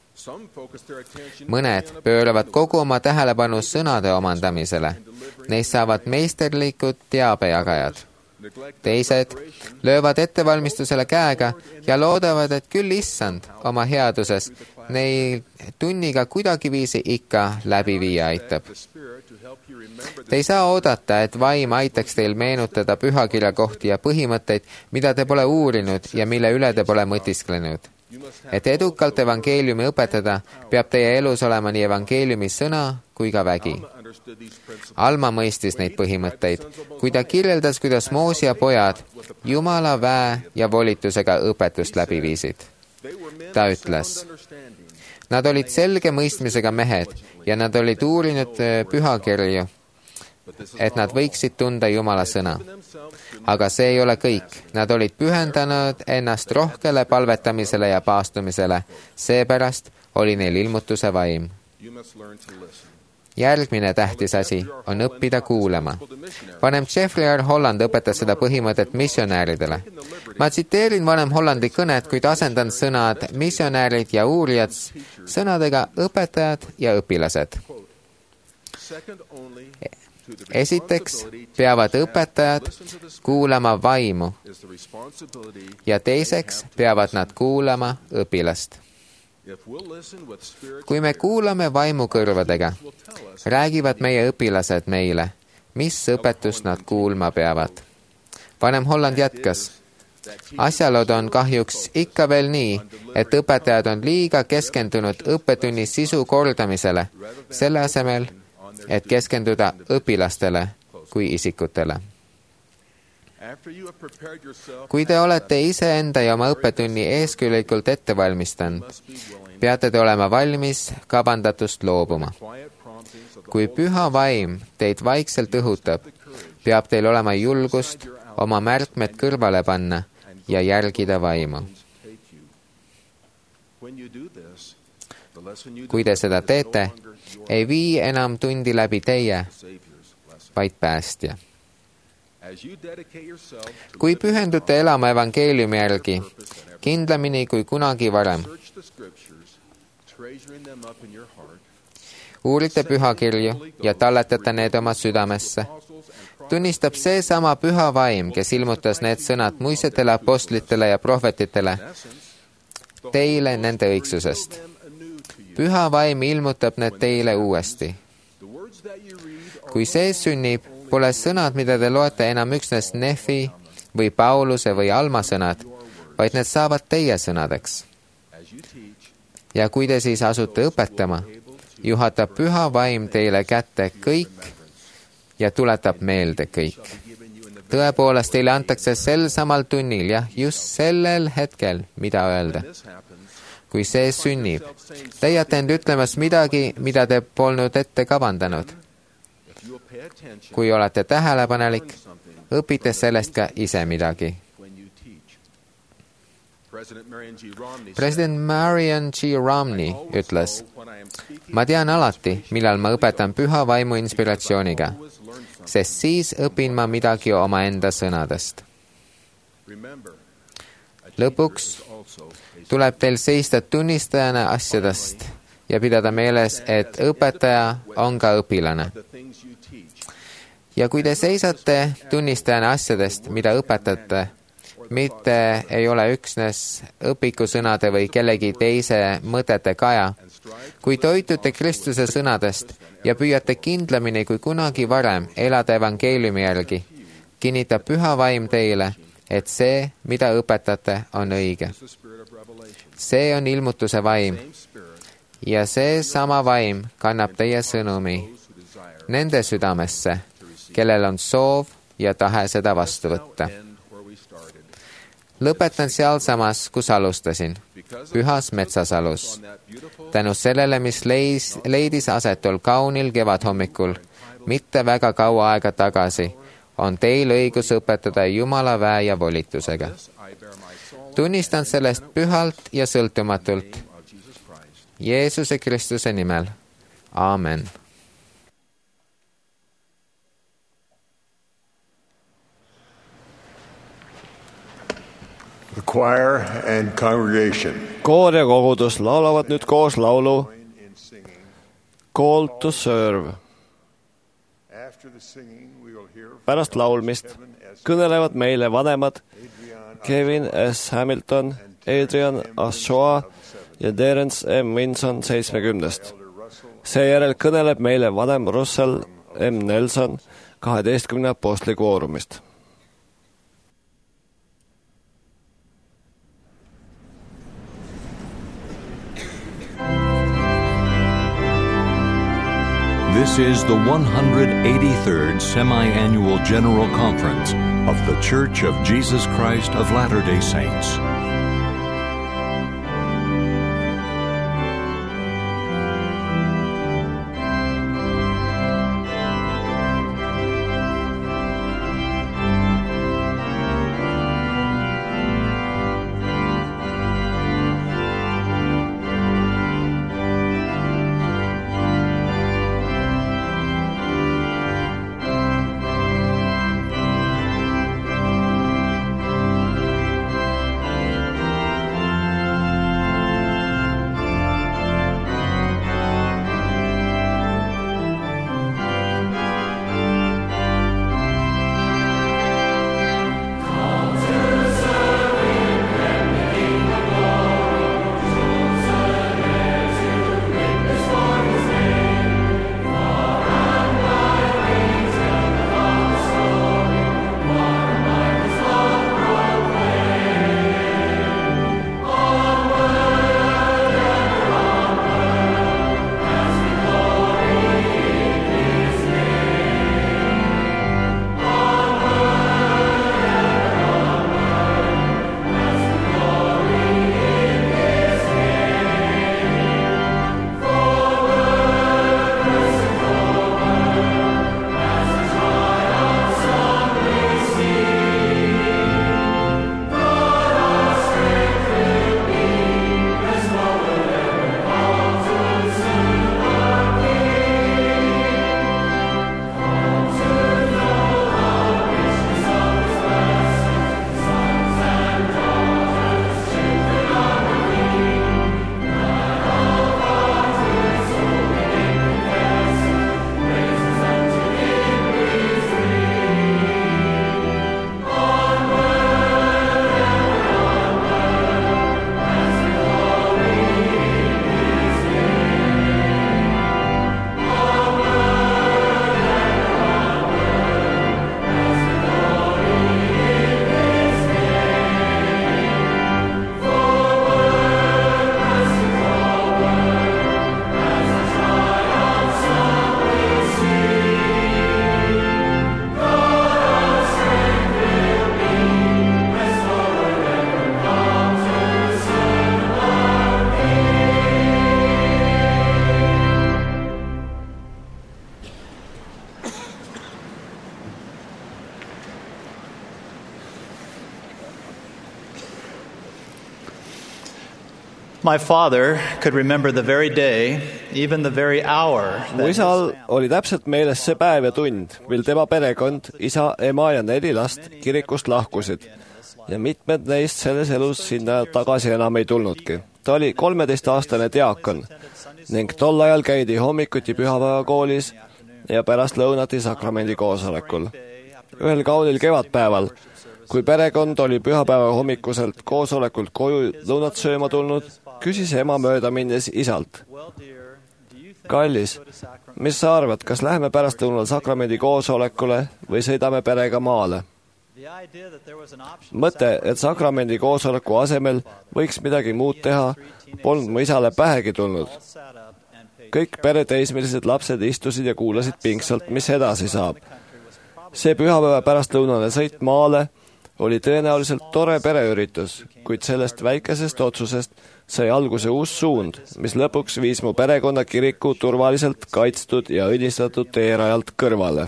Speaker 5: Mõned pööravad kogu oma tähelepanu sõnade omandamisele. Neist saavad meisterlikud teabejagajad. Teised löövad ettevalmistusele käega ja loodavad, et küll issand oma headuses neil tunniga kuidagiviisi ikka läbi viia aitab. Te ei saa oodata, et vaim aitaks teil meenutada pühakirja kohti ja põhimõtteid, mida te pole uurinud ja mille üle te pole mõtisklenud. Et edukalt evangeeliumi õpetada, peab teie elus olema nii evangeeliumi sõna kui ka vägi. Alma mõistis neid põhimõtteid, kui ta kirjeldas, kuidas Moosi ja pojad Jumala väe ja volitusega õpetust läbi viisid. Ta ütles, nad olid selge mõistmisega mehed ja nad olid uurinud pühakirju, et nad võiksid tunda Jumala sõna. Aga see ei ole kõik. Nad olid pühendanud ennast rohkele palvetamisele ja paastumisele. Seepärast oli neil ilmutuse vaim. Järgmine tähtis asi on õppida kuulama. Vanem Jeffrey R. Holland õpetas seda põhimõtet missionääridele. Ma tsiteerin vanem Hollandi kõnet, kuid asendan sõnad missionäärid ja uurijad sõnadega õpetajad ja õpilased. Esiteks peavad õpetajad kuulama vaimu ja teiseks peavad nad kuulama õpilast. Kui me kuulame vaimu kõrvadega, räägivad meie õpilased meile, mis õpetust nad kuulma peavad. Vanem Holland jätkas. Asjalood on kahjuks ikka veel nii, et õpetajad on liiga keskendunud õppetunni sisu kordamisele, selle asemel, et keskenduda õpilastele kui isikutele. Kui te olete iseenda ja oma õppetunni eeskülikult ette valmistanud, peate te olema valmis kavandatust loobuma. Kui Püha Vaim teid vaikselt õhutab, peab teil olema julgust oma märkmed kõrvale panna ja järgida vaimu. Kui te seda teete, ei vii enam tundi läbi teie, vaid päästja. Kui pühendute elama evangeeliumi järgi, kindlamini kui kunagi varem, uurite pühakirju ja talletate need oma südamesse, tunnistab seesama Püha Vaim, kes ilmutas need sõnad muistsetele apostlitele ja prohvetitele, teile nende õigsusest. Püha Vaim ilmutab need teile uuesti. Kui see sünnib, pole sõnad, mida te loete enam üksnes Nefi või Pauluse või Alma sõnad, vaid need saavad teie sõnadeks. Ja kui te siis asute õpetama, juhatab Püha Vaim teile kätte kõik ja tuletab meelde kõik. Tõepoolest teile antakse sel samal tunnil ja just sellel hetkel, mida öelda. Kui see sünnib, leiate end ütlemas midagi, mida te polnud ette kavandanud. Kui olete tähelepanelik, õpite sellest ka ise midagi. President Marion G. Romney ütles, ma tean alati, millal ma õpetan Püha Vaimu inspiratsiooniga, sest siis õpin ma midagi omaenda sõnadest. Lõpuks tuleb teil seista tunnistajana asjadest, ja pidada meeles, et õpetaja on ka õpilane. Ja kui te seisate tunnistajana asjadest, mida õpetate, mitte ei ole üksnes õpikusõnade või kellegi teise mõtete kaja, kui toitute Kristuse sõnadest ja püüate kindlamini kui kunagi varem elada evangeeliumi järgi, kinnitab Püha Vaim teile, et see, mida õpetate, on õige. See on ilmutuse vaim ja see sama vaim kannab teie sõnumi nende südamesse, kellel on soov ja tahe seda vastu võtta. Lõpetan sealsamas, kus alustasin, Pühas Metsasalus. Tänu sellele, mis leidis aset tol kaunil kevadhommikul, mitte väga kaua aega tagasi, on teil õigus õpetada Jumala väe ja volitusega. Tunnistan sellest pühalt ja sõltumatult. Jeesuse Kristuse nimel. Aamen.
Speaker 3: The choir and congregation.
Speaker 2: Koor ja kogudus laulavad nüüd koos laulu Call to Serve. Pärast laulmist kõnelevad meile vanemad Kevin S. Hamilton, Adrian Ashoa ja Terence M. Winson 70. Seejärel kõneleb meile vanem Russell M. Nelson 12 apostli koorumist.
Speaker 1: This is the 183rd Semi-Annual General Conference of the Church of Jesus Christ of Latter-day Saints.
Speaker 4: My father could remember the very day, even the very hour.
Speaker 2: Mu isal oli täpselt meeles see päev ja tund, mil tema perekond, isa, ema ja 4 last kirikust lahkusid ja mitmed neist selles elus sinna tagasi enam ei tulnudki. Ta oli 13-aastane diakon ning tol ajal käidi hommikuti pühapäevakoolis ja pärast lõunati sakramendi koosolekul. Ühel kaunil kevadpäeval, kui perekond oli pühapäeva hommikuselt koosolekult koju lõunat sööma tulnud, küsis ema mööda minnes isalt: kallis, mis sa arvad, kas lähme pärastlõunal sakramendi koosolekule või sõidame perega maale? Mõte, et sakramendi koosoleku asemel võiks midagi muud teha, polnud mu isale pähegi tulnud. Kõik pereteismelised lapsed istusid ja kuulasid pingsalt, mis edasi saab. See pühapäeva pärastlõunane sõit maale oli tõenäoliselt tore pereüritus, kuid sellest väikesest otsusest sai alguse uus suund, mis lõpuks viis mu perekonna kiriku turvaliselt kaitstud ja õnnistatud teerajalt kõrvale.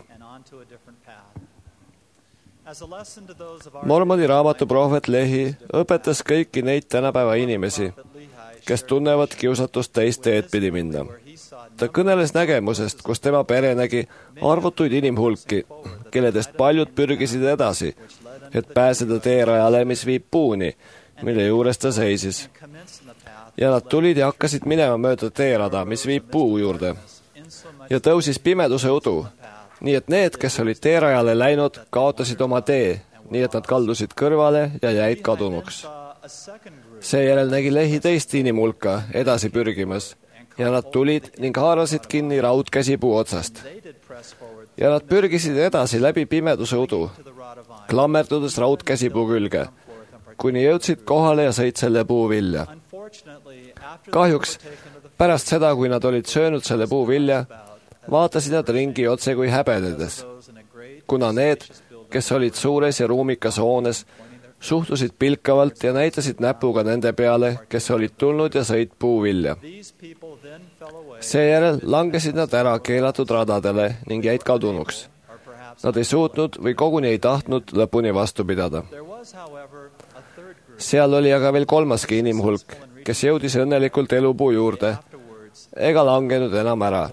Speaker 2: Mormoni raamatu prohvet Lehi õpetas kõiki neid tänapäeva inimesi, kes tunnevad kiusatust teist teed pidi minna. Ta kõneles nägemusest, kus tema pere nägi arvutuid inimhulki, kelledest paljud pürgisid edasi, et pääseda teerajale, mis viib puuni, mille juures ta seisis. Ja nad tulid ja hakkasid minema mööda teerada, mis viib puu juurde. Ja tõusis pimeduse udu, nii et need, kes olid teerajale läinud, kaotasid oma tee, nii et nad kaldusid kõrvale ja jäid kadunuks. Seejärel nägi Lehi teist inimhulka edasi pürgimas ja nad tulid ning haarasid kinni raudkäsipuu otsast. Ja nad pürgisid edasi läbi pimeduse udu, klammerdudes raudkäsipuu külge, kuni jõudsid kohale ja sõid selle puu vilja. Kahjuks pärast seda, kui nad olid söönud selle puu vilja, vaatasid nad ringi otse kui häbenedes, kuna need, kes olid suures ja ruumikas hoones, suhtusid pilkavalt ja näitasid näpuga nende peale, kes olid tulnud ja sõid puuvilja. Seejärel langesid nad ära keelatud radadele ning jäid kadunuks. Nad ei suutnud või koguni ei tahtnud lõpuni vastu pidada. Seal oli aga veel kolmaski inimhulk, kes jõudis õnnelikult elupuu juurde ega langenud enam ära.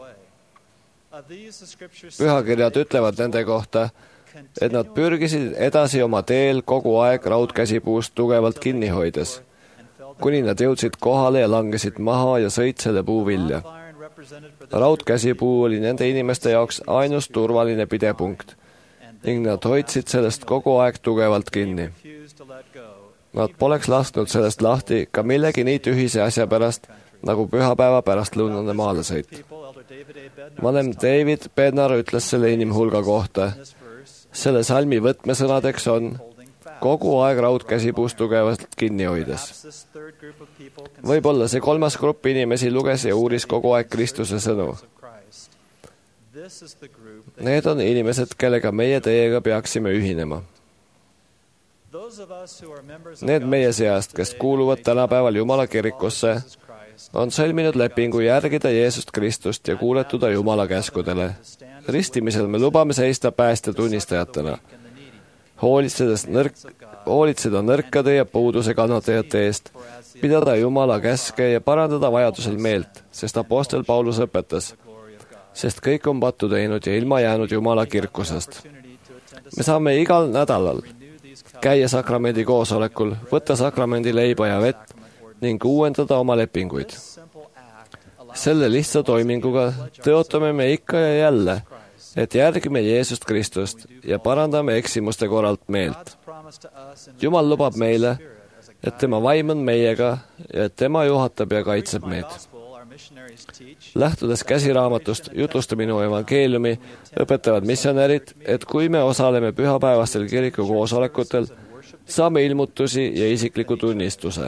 Speaker 2: Pühakirjad ütlevad nende kohta, et nad pürgisid edasi oma teel kogu aeg raudkäsipuust tugevalt kinni hoides, kuni nad jõudsid kohale ja langesid maha ja sõid selle puu vilja. Raudkäsipuu oli nende inimeste jaoks ainus turvaline pidepunkt ning nad hoidsid sellest kogu aeg tugevalt kinni. Nad poleks lasknud sellest lahti ka millegi nii tühise asja pärast, nagu pühapäeva pärastlõunane maalesõit. Vanem David Bednar ütles selle inimhulga kohta. Selle salmi võtmesõnadeks on kogu aeg raudkäsipuust tugevalt kinni hoides. Võib-olla see kolmas grupp inimesi luges ja uuris kogu aeg Kristuse sõnu. Need on inimesed, kellega meie teiega peaksime ühinema. Need meie seast, kes kuuluvad tänapäeval Jumala kirikusse, on sõlminud lepingu järgida Jeesust Kristust ja kuuletuda Jumala käskudele. Ristimisel me lubame seista päästja tunnistajatena, hoolitseda nõrkade ja puuduse kannatajate eest, pidada Jumala käske ja parandada vajadusel meelt, sest apostel Paulus õpetas, sest kõik on pattu teinud ja ilma jäänud Jumala kirkusest. Me saame igal nädalal käia sakramendi koosolekul, võtta sakramendi leiba ja vett ning uuendada oma lepinguid. Selle lihtsa toiminguga tõotame me ikka ja jälle, et järgime Jeesust Kristust ja parandame eksimuste korralt meelt. Jumal lubab meile, et tema vaim on meiega ja et tema juhatab ja kaitseb meid. Lähtudes käsiraamatust Jutlusta minu evangeeliumi, õpetavad missionärid, et kui me osaleme pühapäevastel kiriku koosolekutel, saame ilmutusi ja isikliku tunnistuse.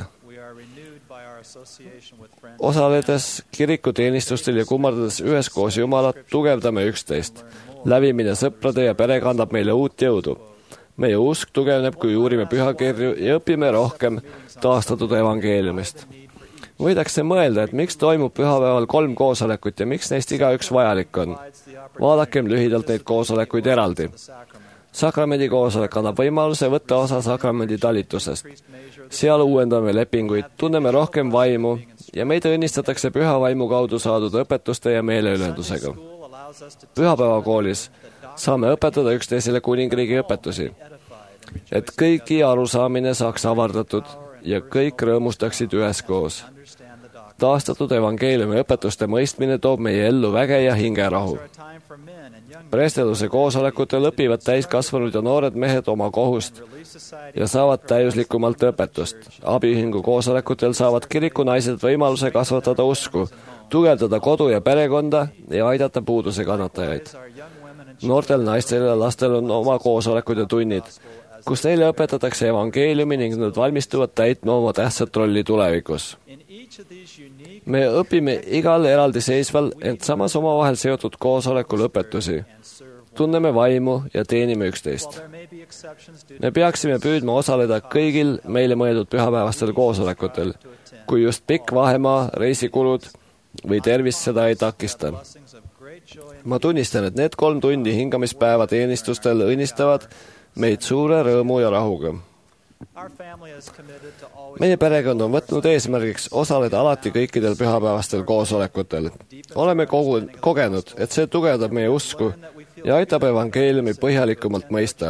Speaker 2: Osaledes kirikuteenistustel ja kummardades üheskoos Jumalat, tugevdame üksteist. Lävimine sõprade ja pere kannab meile uut jõudu. Meie usk tugevneb, kui uurime pühakirju ja õpime rohkem taastatud evangeeliumist. Võidakse mõelda, et miks toimub pühapäeval 3 koosolekut ja miks neist igaüks vajalik on. Vaadakem lühidalt neid koosolekuid eraldi. Sakramendi koosolek annab võimaluse võtta osa sakramendi talitusest. Seal uuendame lepinguid, tunneme rohkem vaimu ja meid õnnistatakse püha vaimu kaudu saadud õpetuste ja meeleülendusega. Pühapäevakoolis saame õpetada üksteisele kuningriigi õpetusi, et kõigi arusaamine saaks avardatud ja kõik rõõmustaksid üheskoos. Taastatud evangeeliumi õpetuste mõistmine toob meie ellu väge ja hingerahu. Preesteluse koosolekutel õpivad täiskasvanud ja noored mehed oma kohust ja saavad täiuslikumalt õpetust. Abiühingu koosolekutel saavad kirikunaised võimaluse kasvatada usku, tugevdada kodu ja perekonda ja aidata puuduse kannatajaid. Noortel naistel ja lastel on oma koosolekud ja tunnid, kus neile õpetatakse evangeeliumi ning nad valmistuvad täitma oma tähtsat rolli tulevikus. Me õpime igal eraldiseisval, ent samas omavahel seotud koosolekul õpetusi. Tunneme vaimu ja teenime üksteist. Me peaksime püüdma osaleda kõigil meile mõeldud pühapäevastel koosolekutel, kui just pikk vahemaa, reisikulud või tervis seda ei takista. Ma tunnistan, et need 3 tundi hingamispäeva teenistustel õnnistavad meid suure rõõmu ja rahuga. Meie perekond on võtnud eesmärgiks osaleda alati kõikidel pühapäevastel koosolekutel. Oleme kogenud, et see tugevdab meie usku ja aitab evangeeliumi põhjalikumalt mõista.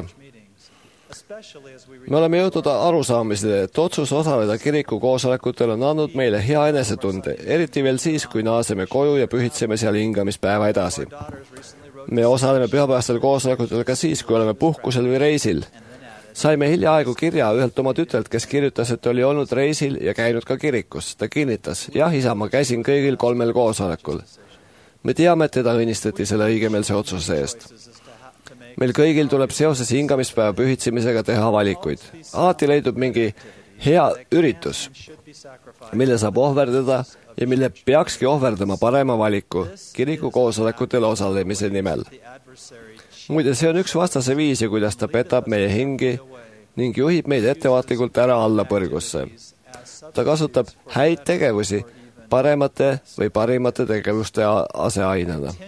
Speaker 2: Me oleme jõudnud arusaamisele, et otsus osaleda kiriku koosolekutel on andnud meile hea enesetunde, eriti veel siis, kui naaseme koju ja pühitseme seal hingamispäeva edasi. Me osaleme pühapäevastel koosolekutel ka siis, kui oleme puhkusel või reisil. Saime hiljaaegu kirja ühelt oma tütrelt, kes kirjutas, et oli olnud reisil ja käinud ka kirikus. Ta kinnitas, jah, isa, ma käisin kõigil 3 koosolekul. Me teame, et teda õnnistati selle õigemeelse otsuse eest. Meil kõigil tuleb seoses hingamispäeva pühitsemisega teha valikuid. Alati leidub mingi hea üritus, mille saab ohverdada ja mille peakski ohverdama parema valiku kiriku koosolekutel osalemise nimel. Muide, see on üks vastase viisi, kuidas ta petab meie hingi ning juhib meid ettevaatlikult ära alla põrgusse. Ta kasutab häid tegevusi paremate või parimate tegevuste aseainena.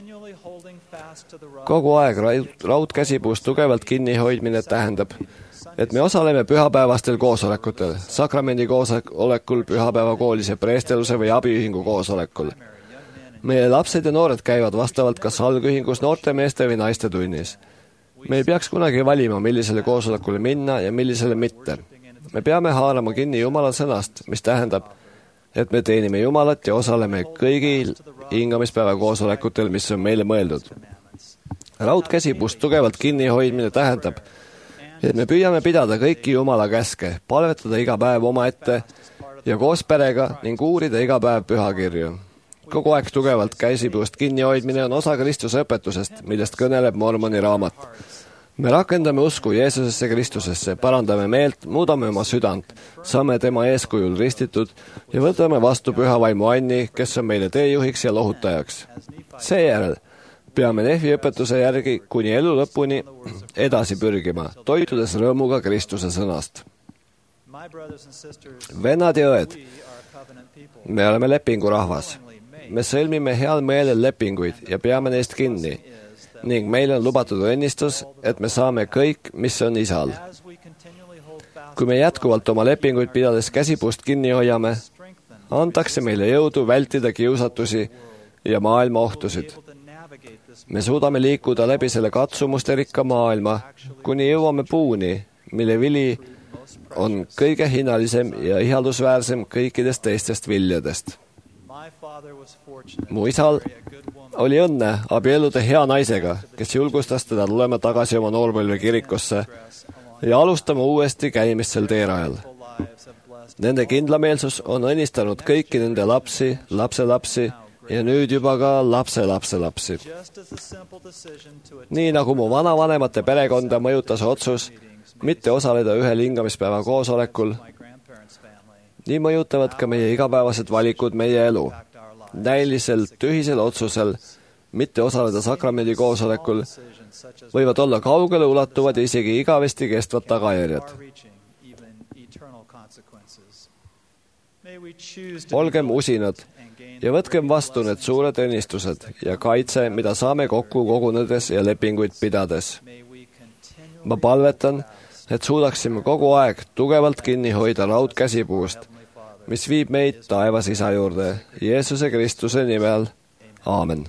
Speaker 2: Kogu aeg raudkäsipuust tugevalt kinnihoidmine tähendab, et me osaleme pühapäevastel koosolekutel, sakramendi koosolekul, pühapäevakoolis ja preesteluse või abiühingu koosolekul. Meie lapsed ja noored käivad vastavalt kas algühingus noorte meeste või naiste tunnis. Me ei peaks kunagi valima, millisele koosolekule minna ja millisele mitte. Me peame haarama kinni Jumala sõnast, mis tähendab, et me teenime Jumalat ja osaleme kõigil hingamispäeva koosolekutel, mis on meile mõeldud. Raudkäsipuust tugevalt kinnihoidmine tähendab, et me püüame pidada kõiki Jumala käske, palvetada iga päev omaette ja koos perega ning uurida iga päev pühakirju. Kogu aeg tugevalt käsipuust kinnihoidmine on osa Kristuse õpetusest, millest kõneleb Mormoni raamat. Me rakendame usku Jeesusesse Kristusesse, parandame meelt, muudame oma südant, saame tema eeskujul ristitud ja võtame vastu püha vaimu Anni, kes on meile teejuhiks ja lohutajaks. Seejärel peame Nehvi õpetuse järgi kuni elu lõpuni edasi pürgima, toitudes rõõmuga Kristuse sõnast. Vennad ja õed, me oleme lepingurahvas. Me sõlmime heal meelel lepinguid ja peame neist kinni ning meile on lubatud õnnistus, et me saame kõik, mis on isal. Kui me jätkuvalt oma lepinguid pidades käsipuust kinni hoiame, antakse meile jõudu vältida kiusatusi ja maailma ohtusid. Me suudame liikuda läbi selle katsumuste rikka maailma, kuni jõuame puuni, mille vili on kõige hinnalisem ja ihaldusväärsem kõikidest teistest viljadest. Mu isal oli õnne abielluda hea naisega, kes julgustas teda tulema tagasi oma noorpõlve kirikusse ja alustama uuesti käimist sel teerajal. Nende kindlameelsus on õnnistanud kõiki nende lapsi, lapselapsi ja nüüd juba ka lapselapselapsi. Nii nagu mu vanavanemate perekonda mõjutas otsus mitte osaleda ühel hingamispäeva koosolekul, nii mõjutavad ka meie igapäevased valikud meie elu. Näilisel tühisel otsusel mitte osaleda sakramendi koosolekul võivad olla kaugele ulatuvad ja isegi igavesti kestvad tagajärjed. Olgem usinad ja võtkem vastu need suured õnnistused ja kaitse, mida saame kokku kogunedes ja lepinguid pidades. Ma palvetan, et suudaksime kogu aeg tugevalt kinni hoida raudkäsipuust, mis viib meid taevas isa juurde, Jeesuse Kristuse nimel. Aamen.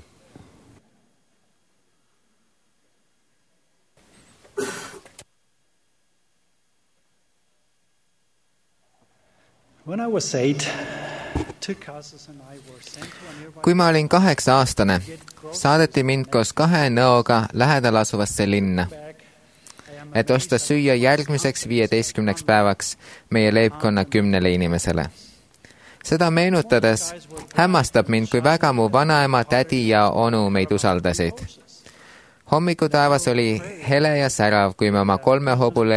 Speaker 5: Kui ma olin 8-aastane, saadeti mind koos 2 nõoga lähedal asuvasse linna, et osta süüa järgmiseks 15 päevaks meie leibkonna 10 inimesele. Seda meenutades hämmastab mind, kui väga mu vanaema, tädi ja onu meid usaldasid. Hommikutaevas oli hele ja särav, kui me oma 3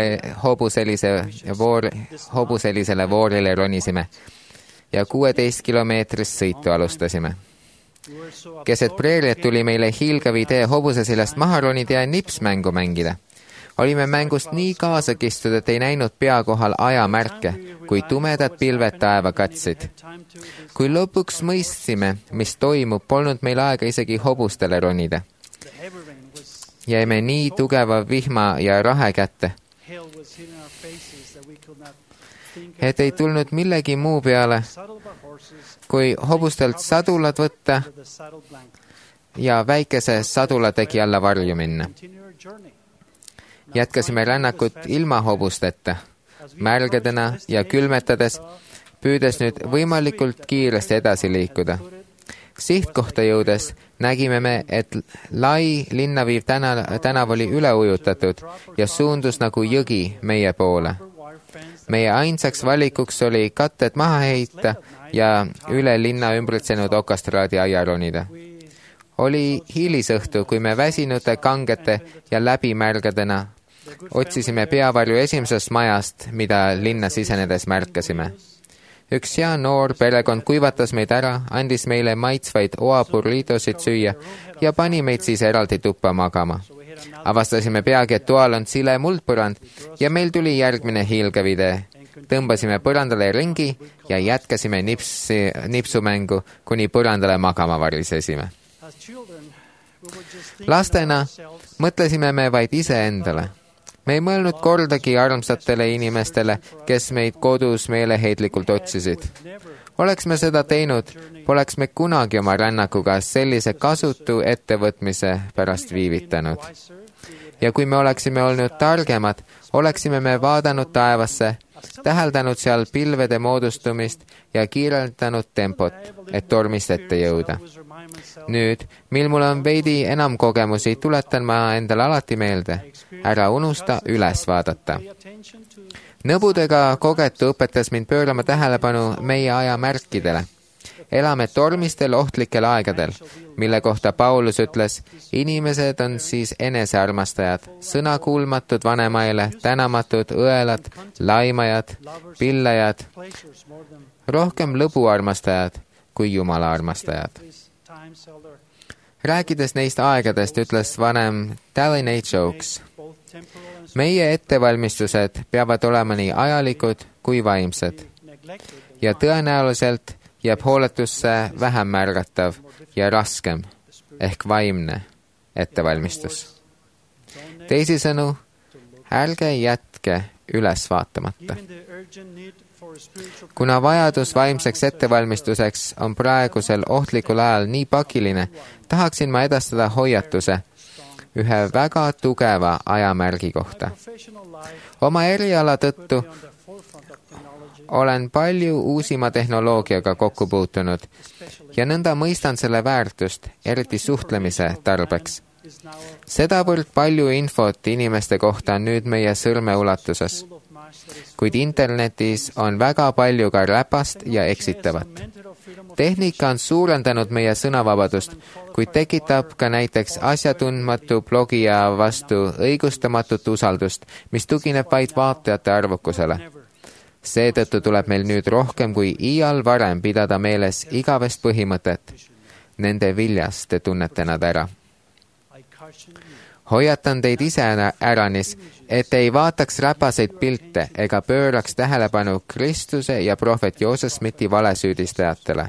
Speaker 5: hobuselisele voorile ronisime ja 16-kilomeetrist sõitu alustasime. Keset preeriat tuli meile hiilgav idee hobusesilast maha ronida ja nipsmängu mängida. Olime mängust nii kaasa kistud, et ei näinud pea kohal ajamärke, kui tumedad pilved taeva katsid. Kui lõpuks mõistsime, mis toimub, polnud meil aega isegi hobustele ronida. Jäime nii tugeva vihma ja rahe kätte, et ei tulnud millegi muu peale, kui hobustelt sadulad võtta ja väikese sadulategi alla varju minna. Jätkasime rännakut ilma hobusteta, märgedena ja külmetades, püüdes nüüd võimalikult kiiresti edasi liikuda. Sihtkohta jõudes nägime me, et lai linna viiv tänav oli üle ujutatud ja suundus nagu jõgi meie poole. Meie ainsaks valikuks oli katted maha heita ja üle linna ümbritsenud okastraadi aia ronida. Oli hiilisõhtu, kui me väsinute, kangete ja läbimärgadena otsisime peavarju esimesest majast, mida linna sisenedes märkasime. Üks hea noor perekond kuivatas meid ära, andis meile maitsvaid oaburriidosid süüa ja pani meid siis eraldi tuppa magama. Avastasime peagi, et toal on sile muldpõrand ja meil tuli järgmine hiilgav idee. Tõmbasime põrandale ringi ja jätkasime nipsumängu, kuni põrandale magama varisesime. Lastena mõtlesime me vaid iseendale. Me ei mõelnud kordagi armsatele inimestele, kes meid kodus meeleheitlikult otsisid. Oleks me seda teinud, poleks me kunagi oma rännakuga sellise kasutu ettevõtmise pärast viivitanud. Ja kui me oleksime olnud targemad, oleksime me vaadanud taevasse, täheldanud seal pilvede moodustumist ja kiireldanud tempot, et tormist ette jõuda. Nüüd, mil mul on veidi enam kogemusi, tuletan ma endale alati meelde, ära unusta üles vaadata. Nõbudega kogetu õpetas mind pöörama tähelepanu meie aja märkidele. Elame tormistel ohtlikel aegadel, mille kohta Paulus ütles, inimesed on siis enesearmastajad, sõnakuulmatud vanemaile, tänamatud, õelad, laimajad, pillajad, rohkem lõbuarmastajad kui Jumala armastajad. Rääkides neist aegadest, ütles vanem Dallin H. Oaks, meie ettevalmistused peavad olema nii ajalikud kui vaimsed ja tõenäoliselt jääb hooletusse vähem märgatav ja raskem ehk vaimne ettevalmistus. Teisisõnu, ärge jätke üles vaatamata. Kuna vajadus vaimseks ettevalmistuseks on praegusel ohtlikul ajal nii pakiline, tahaksin ma edastada hoiatuse ühe väga tugeva ajamärgi kohta. Oma eriala tõttu olen palju uusima tehnoloogiaga kokku puutunud ja nõnda mõistan selle väärtust, eriti suhtlemise tarbeks. Sedavõrd palju infot inimeste kohta on nüüd meie sõrmeulatuses, kuid internetis on väga palju ka räpast ja eksitavat. Tehnika on suurendanud meie sõnavabadust, kuid tekitab ka näiteks asjatundmatu blogija vastu õigustamatut usaldust, mis tugineb vaid vaatajate arvukusele. Seetõttu tuleb meil nüüd rohkem kui iial varem pidada meeles igavest põhimõtet. Nende viljas te tunnete nad ära. Hoiatan teid ise äranis, et ei vaataks räpaseid pilte ega pööraks tähelepanu Kristuse ja prohvet Joseph Smithi valesüüdistajatele.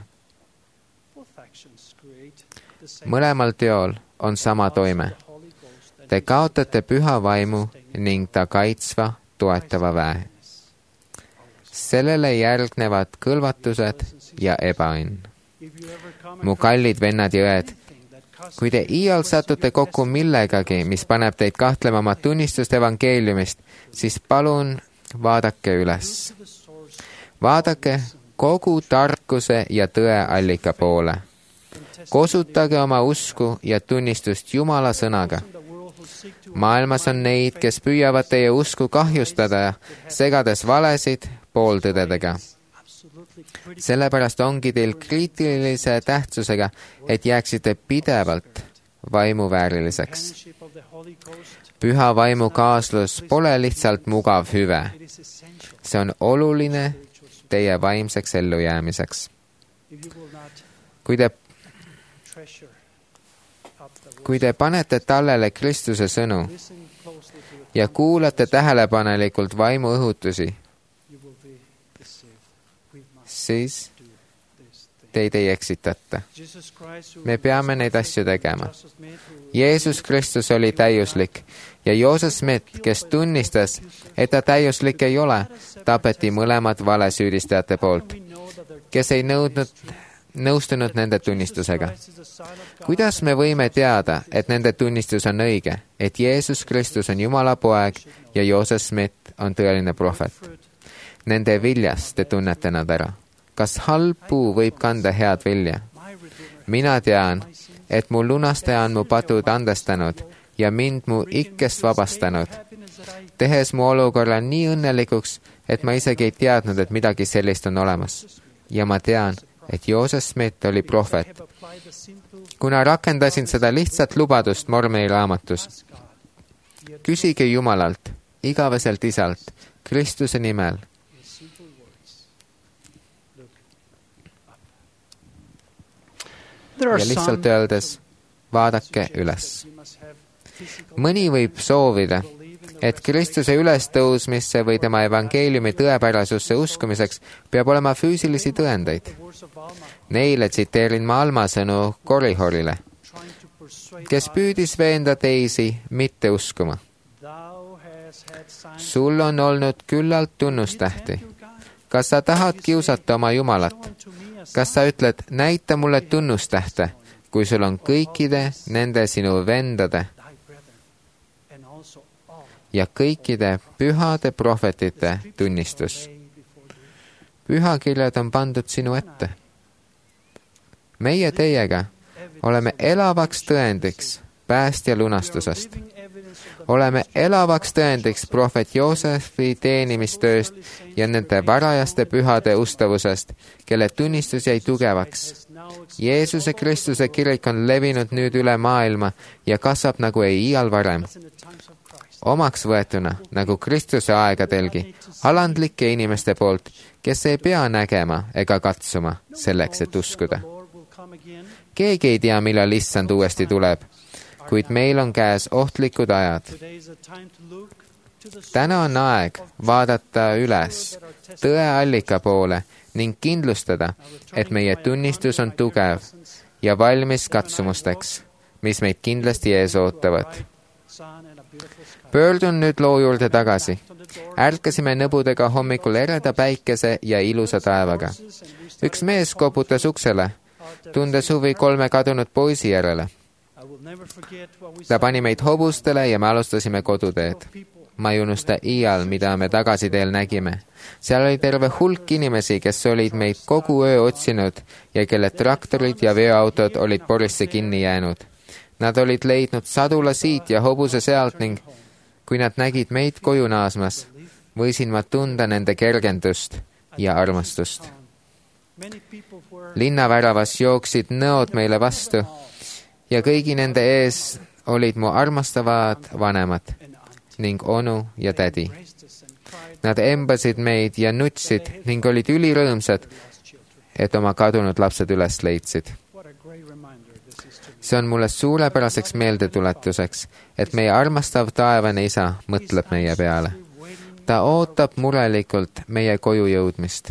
Speaker 5: Mõlemal teol on sama toime. Te kaotate püha vaimu ning ta kaitsva, toetava väe. Sellele järgnevad kõlvatused ja ebaõnn. Mu kallid vennad ja õed, kui te iial satute kokku millegagi, mis paneb teid kahtlema oma tunnistust evangeeliumist, siis palun vaadake üles. vaadake kogu tarkuse ja tõe allika poole. Kosutage oma usku ja tunnistust Jumala sõnaga. Maailmas on neid, kes püüavad teie usku kahjustada, segades valesid pooltõdedega. Sellepärast ongi teil kriitilise tähtsusega, et jääksite pidevalt vaimuvääriliseks. Püha vaimu kaaslus pole lihtsalt mugav hüve. See on oluline teie vaimseks ellujäämiseks. Kui te panete tallele Kristuse sõnu ja kuulate tähelepanelikult vaimu õhutusi, siis teid ei eksitata. Me peame neid asju tegema. Jeesus Kristus oli täiuslik ja Joseph Smith, kes tunnistas, et ta täiuslik ei ole, tapeti mõlemad valesüüdistajate poolt, kes ei nõustunud nende tunnistusega. Kuidas me võime teada, et nende tunnistus on õige, et Jeesus Kristus on Jumala poeg ja Joseph Smith on tõeline prohvet? Nende viljast te tunnete nad ära. Kas halb puu võib kanda head vilja? Mina tean, et mu lunastaja on mu patud andestanud ja mind mu ikkest vabastanud, tehes mu olukorra nii õnnelikuks, et ma isegi ei teadnud, et midagi sellist on olemas. Ja ma tean, et Joseph Smith oli prohvet. Kuna rakendasin seda lihtsat lubadust Mormoni raamatus, küsige Jumalalt, igaveselt Isalt, Kristuse nimel. Ja lihtsalt öeldes, vaadake üles. Mõni võib soovida, et Kristuse ülestõusmisse või tema evangeeliumi tõepärasusse uskumiseks peab olema füüsilisi tõendeid. Neile tsiteerin ma Alma sõnu Korihorile, kes püüdis veenda teisi mitte uskuma. Sul on olnud küllalt tunnustähti. Kas sa tahad kiusata oma Jumalat? Kas sa ütled, näita mulle tunnustähte, kui sul on kõikide nende sinu vendade ja kõikide pühade prohvetite tunnistus? Pühakirjad on pandud sinu ette. Meie teiega oleme elavaks tõendiks päästja lunastusest. Oleme elavaks tõendiks prohvet Joosefi teenimistööst ja nende varajaste pühade ustavusest, kelle tunnistus jäi tugevaks. Jeesuse Kristuse kirik on levinud nüüd üle maailma ja kasvab nagu ei iial varem. Omaks võetuna, nagu Kristuse aegadelgi, alandlike inimeste poolt, kes ei pea nägema ega katsuma selleks, et uskuda. Keegi ei tea, millal issand uuesti tuleb, kuid meil on käes ohtlikud ajad. Täna on aeg vaadata üles tõe allika poole ning kindlustada, et meie tunnistus on tugev ja valmis katsumusteks, mis meid kindlasti ees ootavad. Pöördun nüüd loo juurde tagasi. Ärkasime nõbudega hommikul ereda päikese ja ilusa taevaga. Üks mees koputas uksele, tundes huvi 3 kadunud poisi järele. Ta pani meid hobustele ja me alustasime koduteed. Ma ei unusta iial, mida me tagasiteel nägime. Seal oli terve hulk inimesi, kes olid meid kogu öö otsinud ja kelle traktorid ja veoautod olid porisse kinni jäänud. Nad olid leidnud sadula siit ja hobuse sealt ning kui nad nägid meid koju naasmas, võisin ma tunda nende kergendust ja armastust. Linnaväravas jooksid nõod meile vastu ja kõigi nende ees olid mu armastavad vanemad ning onu ja tädi. Nad embasid meid ja nutsid ning olid ülirõõmsad, et oma kadunud lapsed üles leidsid. See on mulle suurepäraseks meeldetuletuseks, et meie armastav taevane isa mõtleb meie peale. Ta ootab murelikult meie koju jõudmist.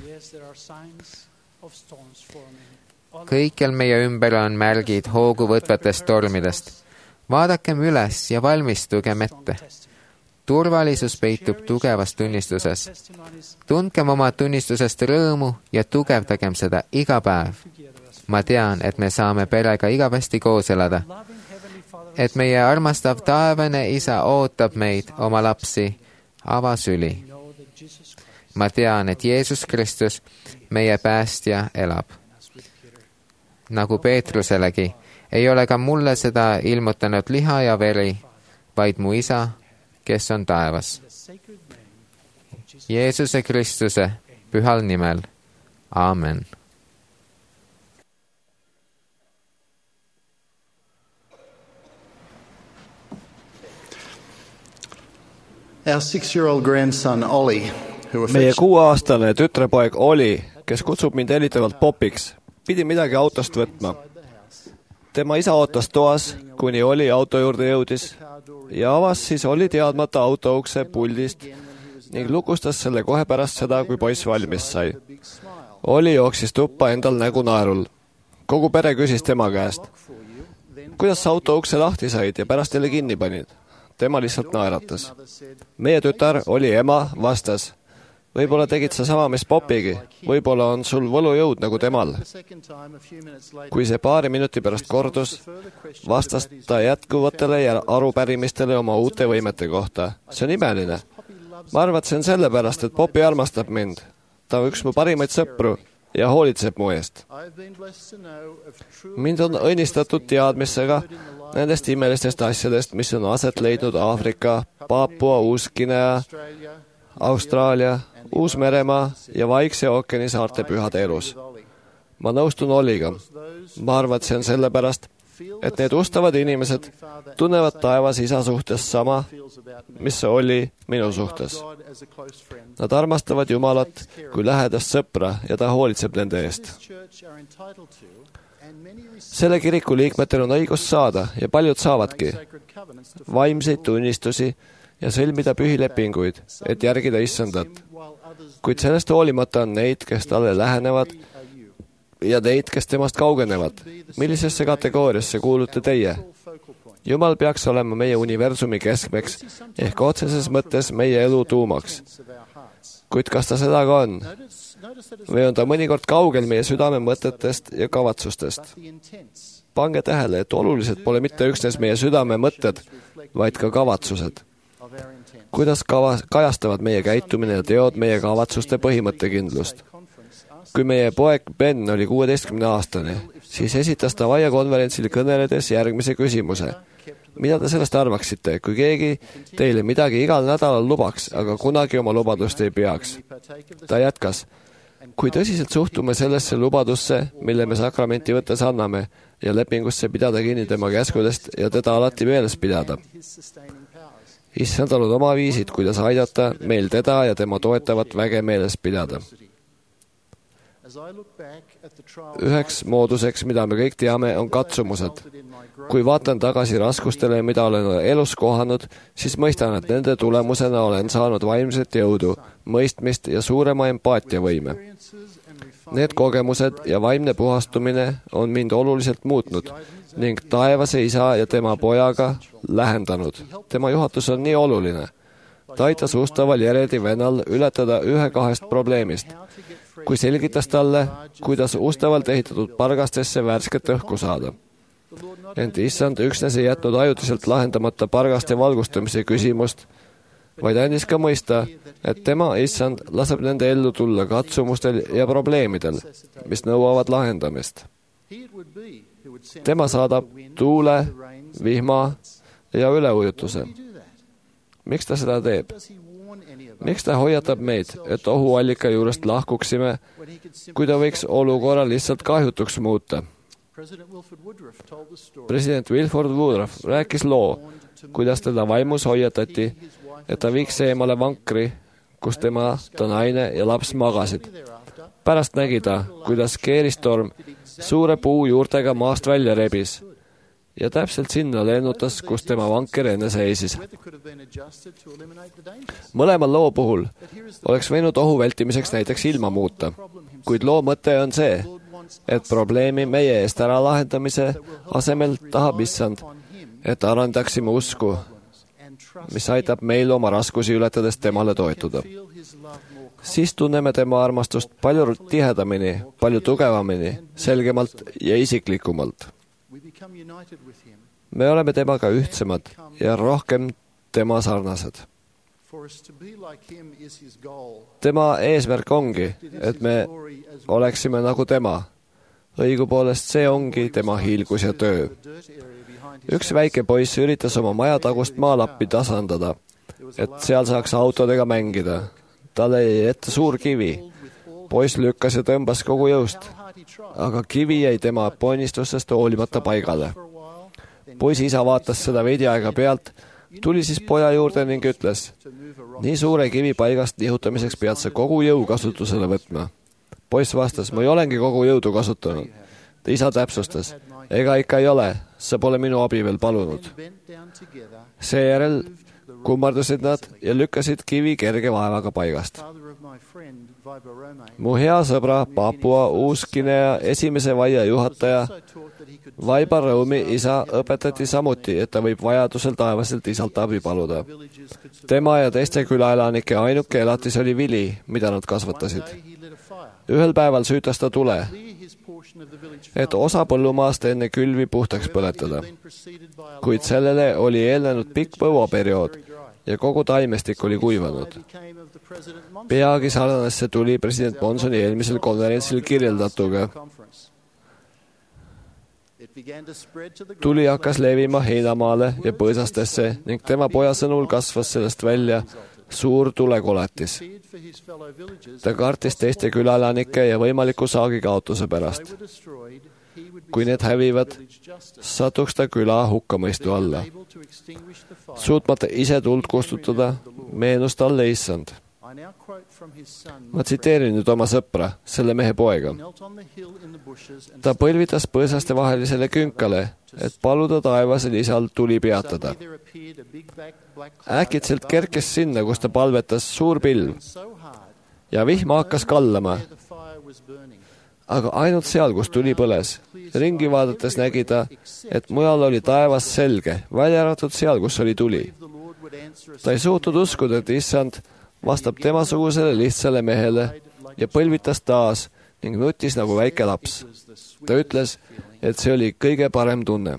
Speaker 5: Kõikjal meie ümber on märgid hoogu võtvatest tormidest. Vaadakem üles ja valmistugem ette. Turvalisus peitub tugevas tunnistuses. Tundkem oma tunnistusest rõõmu ja tugevdagem seda iga päev. Ma tean, et me saame perega igavesti koos elada. Et meie armastav taevane isa ootab meid, oma lapsi, avasüli. ma tean, et Jeesus Kristus, meie päästja, elab. Nagu Peetruselegi, ei ole ka mulle seda ilmutanud liha ja veri, vaid mu Isa, kes on taevas. Jeesuse Kristuse pühal nimel. Aamen.
Speaker 4: Our 6-year-old grandson Ollie, who
Speaker 2: meie 6-aastane tütrepoeg Oli, kes kutsub mind hellitavalt popiks, pidi midagi autost võtma. Tema isa ootas toas, kuni Oli auto juurde jõudis ja avas siis Oli teadmata autoukse puldist ning lukustas selle kohe pärast seda, kui poiss valmis sai. Oli jooksis tuppa endal nägu naerul. Kogu pere küsis tema käest, kuidas sa autoukse lahti said ja pärast jälle kinni panid? Tema lihtsalt naeratas. Meie tütar Oli ema vastas, võib-olla tegid sa sama, mis popigi, võib-olla on sul võlujõud nagu temal. Kui see paari minuti pärast kordus, vastas ta jätkuvatele ja arupärimistele oma uute võimete kohta. See on imeline. Ma arvan, et see on sellepärast, et popi armastab mind. Ta on üks mu parimaid sõpru ja hoolitseb mu eest. Mind on õnnistatud teadmisega nendest imelistest asjadest, mis on aset leidnud Aafrika, Paapua, Uus-Guinea, Austraalia, Uus-Meremaa ja Vaikse ookeani saarte pühade elus. Ma nõustun Oliga. Ma arvan, et see on sellepärast, et need ustavad inimesed tunnevad taevas isa suhtes sama, mis see oli minu suhtes. Nad armastavad Jumalat kui lähedast sõpra ja ta hoolitseb nende eest. Selle kiriku liikmetel on õigus saada ja paljud saavadki vaimseid tunnistusi ja sõlmida pühilepinguid, et järgida issandat. Kuid sellest hoolimata on neid, kes talle lähenevad ja neid, kes temast kaugenevad. Millisesse kategooriasse kuulute teie? Jumal peaks olema meie universumi keskmeks ehk otseses mõttes meie elu tuumaks. Kuid kas ta seda ka on? Või on ta mõnikord kaugel meie südame mõtetest ja kavatsustest? Pange tähele, et olulised pole mitte üksnes meie südame mõtted, vaid ka kavatsused. Kuidas kajastavad meie käitumine ja teod meie kavatsuste põhimõttekindlust? Kui meie poeg Ben oli 16-aastane, siis esitas ta vaiakonverentsil kõneledes järgmise küsimuse. Mida te sellest arvaksite, kui keegi teile midagi igal nädalal lubaks, aga kunagi oma lubadust ei peaks? Ta jätkas, kui tõsiselt suhtume sellesse lubadusse, mille me sakramenti võttes anname, ja lepingusse pidada kinni tema käskudest ja teda alati meeles pidada. Issandal on oma viisid, kuidas aidata meil teda ja tema toetavat väge meeles pidada. Üheks mooduseks, mida me kõik teame, on katsumused. Kui vaatan tagasi raskustele, mida olen elus kohanud, siis mõistan, et nende tulemusena olen saanud vaimset jõudu, mõistmist ja suurema empaatiavõime. Need kogemused ja vaimne puhastumine on mind oluliselt muutnud ning taevase isa ja tema pojaga lähendanud. Tema juhatus on nii oluline. Ta aitas ustaval Jeredi vennal ületada 1-2 probleemist, kui selgitas talle, kuidas ustavalt ehitatud pargastesse värsket õhku saada. Ent issand üksnes ei jätnud ajutiselt lahendamata pargaste valgustamise küsimust, vaid andis ka mõista, et tema issand laseb nende ellu tulla katsumustel ja probleemidel, mis nõuavad lahendamist. Tema saadab tuule, vihma ja üleujutuse. Miks ta seda teeb? Miks ta hoiatab meid, et ohuallika juurest lahkuksime, kui ta võiks olukorra lihtsalt kahjutuks muuta? President Wilford Woodruff rääkis loo, kuidas teda vaimus hoiatati, et ta viiks eemale vankri, kus ta naine ja laps magasid. Pärast nägi ta, kuidas keeristorm suure puu juurtega maast välja rebis ja täpselt sinna lennutas, kus tema vanker enne seisis. Mõlemal loo puhul oleks võinud ohu vältimiseks näiteks ilma muuta, kuid loo mõte on see, et probleemi meie eest ära lahendamise asemel tahab issand, et arendaksime usku, mis aitab meil oma raskusi ületades temale toetuda. Siis tunneme tema armastust palju tihedamini, palju tugevamini, selgemalt ja isiklikumalt. Me oleme temaga ühtsemad ja rohkem tema sarnased. tema eesmärk ongi, et me oleksime nagu tema. Õigupoolest see ongi tema hiilgus ja töö. Üks väike poiss üritas oma majatagust maalappi tasandada, et seal saaks autodega mängida. Talle jäi ette suur kivi. Poiss lükkas ja tõmbas kogu jõust, aga kivi jäi tema ponistustest hoolimata paigale. Poisi isa vaatas seda veidi aega pealt, tuli siis poja juurde ning ütles, nii suure kivi paigast nihutamiseks pead sa kogu jõu kasutusele võtma. Poiss vastas, ma ei olengi kogu jõudu kasutanud. Isa täpsustas, ega ikka ei ole, sa pole minu abi veel palunud. Seejärel kummardusid nad ja lükkasid kivi kerge vaevaga paigast. Mu hea sõbra Papua Uus-Guinea esimese vaia juhataja Vaibaroumi isa õpetati samuti, et ta võib vajadusel taevaselt isalt abi paluda. Tema ja teiste külaelanike ainuke elatis oli vili, mida nad kasvatasid. Ühel päeval süütas ta tule, et osa põllumaast enne külvi puhtaks põletada. Kuid sellele oli eelnenud pikk põuaperiood ja kogu taimestik oli kuivanud. Peagi sarnanes see tuli president Monsoni eelmisel konverentsil kirjeldatuga. Tuli hakkas levima heinamaale ja põõsastesse ning tema poja sõnul kasvas sellest välja suur tulekoletis. Ta kartis teiste külaelanike ja võimaliku saagikaotuse pärast. Kui need hävivad, satuks ta küla hukkamõistu alla. Suutmata ise tuld kustutada, meenus talle issand. Ma tsiteerin nüüd oma sõpra, selle mehe poega. Ta põlvitas põõsaste vahelisele künkale, et paluda taevasel isal tuli peatada. Äkitselt kerkes sinna, kus ta palvetas, suur pilv ja vihma hakkas kallama, aga ainult seal, kus tuli põles. Ringi vaadates nägi ta, et mujal oli taevas selge, välja arvatud seal, kus oli tuli. Ta ei suutnud uskuda, et issand vastab temasugusele lihtsale mehele ja põlvitas taas ning nutis nagu väike laps. Ta ütles, et see oli kõige parem tunne.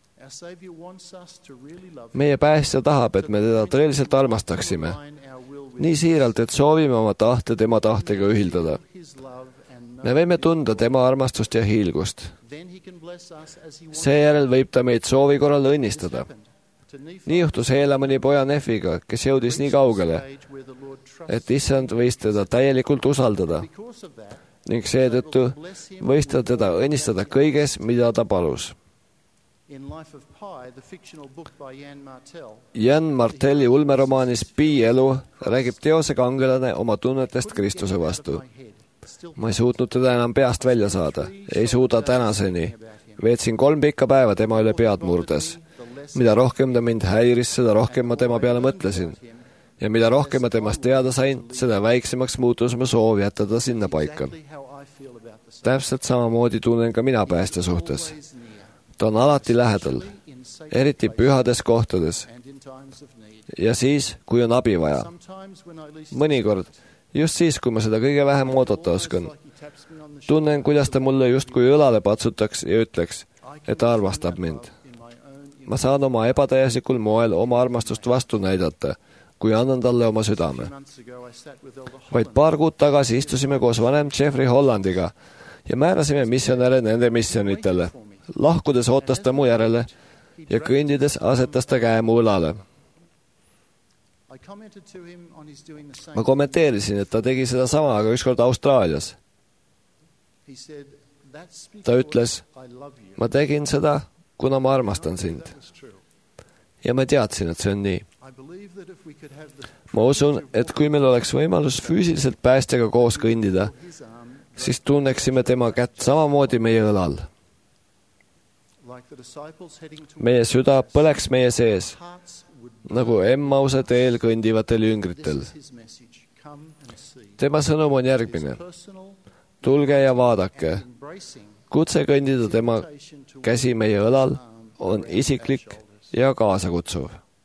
Speaker 2: Meie päästja tahab, et me teda tõeliselt armastaksime. Nii siiralt, et soovime oma tahte tema tahtega ühildada. Me võime tunda tema armastust ja hiilgust. Seejärel võib ta meid soovi korral õnnistada. Nii juhtus Heelamani poja Nefiga, kes jõudis nii kaugele, et issand võis teda täielikult usaldada ning seetõttu võis ta teda õnnistada kõiges, mida ta palus. Jan Martelli ulmeromaanis Pi elu räägib teose kangelane oma tunnetest Kristuse vastu. Ma ei suutnud teda enam peast välja saada, ei suuda tänaseni. Veetsin 3 pikka päeva tema üle pead murdes. Mida rohkem ta mind häiris, seda rohkem ma tema peale mõtlesin. Ja mida rohkem ma temast teada sain, seda väiksemaks muutus mu soov jätta ta sinna paika. Täpselt samamoodi tunnen ka mina päästja suhtes. Ta on alati lähedal, eriti pühades kohtades. Ja siis, kui on abi vaja. Mõnikord, just siis, kui ma seda kõige vähem oodata oskan, tunnen, kuidas ta mulle justkui õlale patsutaks ja ütleks, et ta armastab mind. Ma saan oma ebatäieslikul moel oma armastust vastu näidata, kui annan talle oma südame. Vaid paar kuud tagasi istusime koos vanem Jeffrey Hollandiga ja määrasime missionäre nende missionitele. Lahkudes ootas ta mu järele ja kõndides asetas ta käe mu õlale. Ma kommenteerisin, et ta tegi seda sama, aga ükskord Austraalias. Ta ütles, ma tegin seda, kuna ma armastan sind. Ja ma teadsin, et see on nii. Ma usun, et kui meil oleks võimalus füüsiliselt päästjaga koos kõndida, siis tunneksime tema kätt samamoodi meie õlal. Meie süda põleks meie sees, nagu Emmause teel kõndivatel jüngritel. Tema sõnum on järgmine. Tulge ja vaadake. Kutse kõndida tema käsi meie õlal on isiklik ja kaasakutsuv.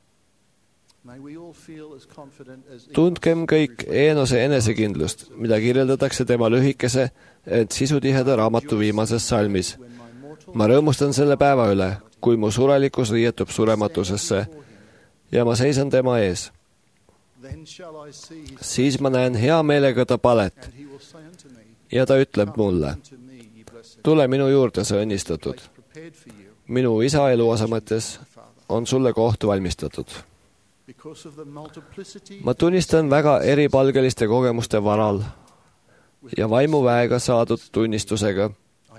Speaker 2: Tundkem kõik Eenose enesekindlust, mida kirjeldatakse tema lühikese, et sisutiheda raamatu viimases salmis. Ma rõõmustan selle päeva üle, kui mu surelikkus riietub surematusesse ja ma seisan tema ees. siis ma näen hea meelega ta palet ja ta ütleb mulle, tule minu juurde, sa õnnistatud. Minu isa eluasemetes on sulle koht valmistatud. Ma tunnistan väga eripalgeliste kogemuste varal ja vaimuväega saadud tunnistusega,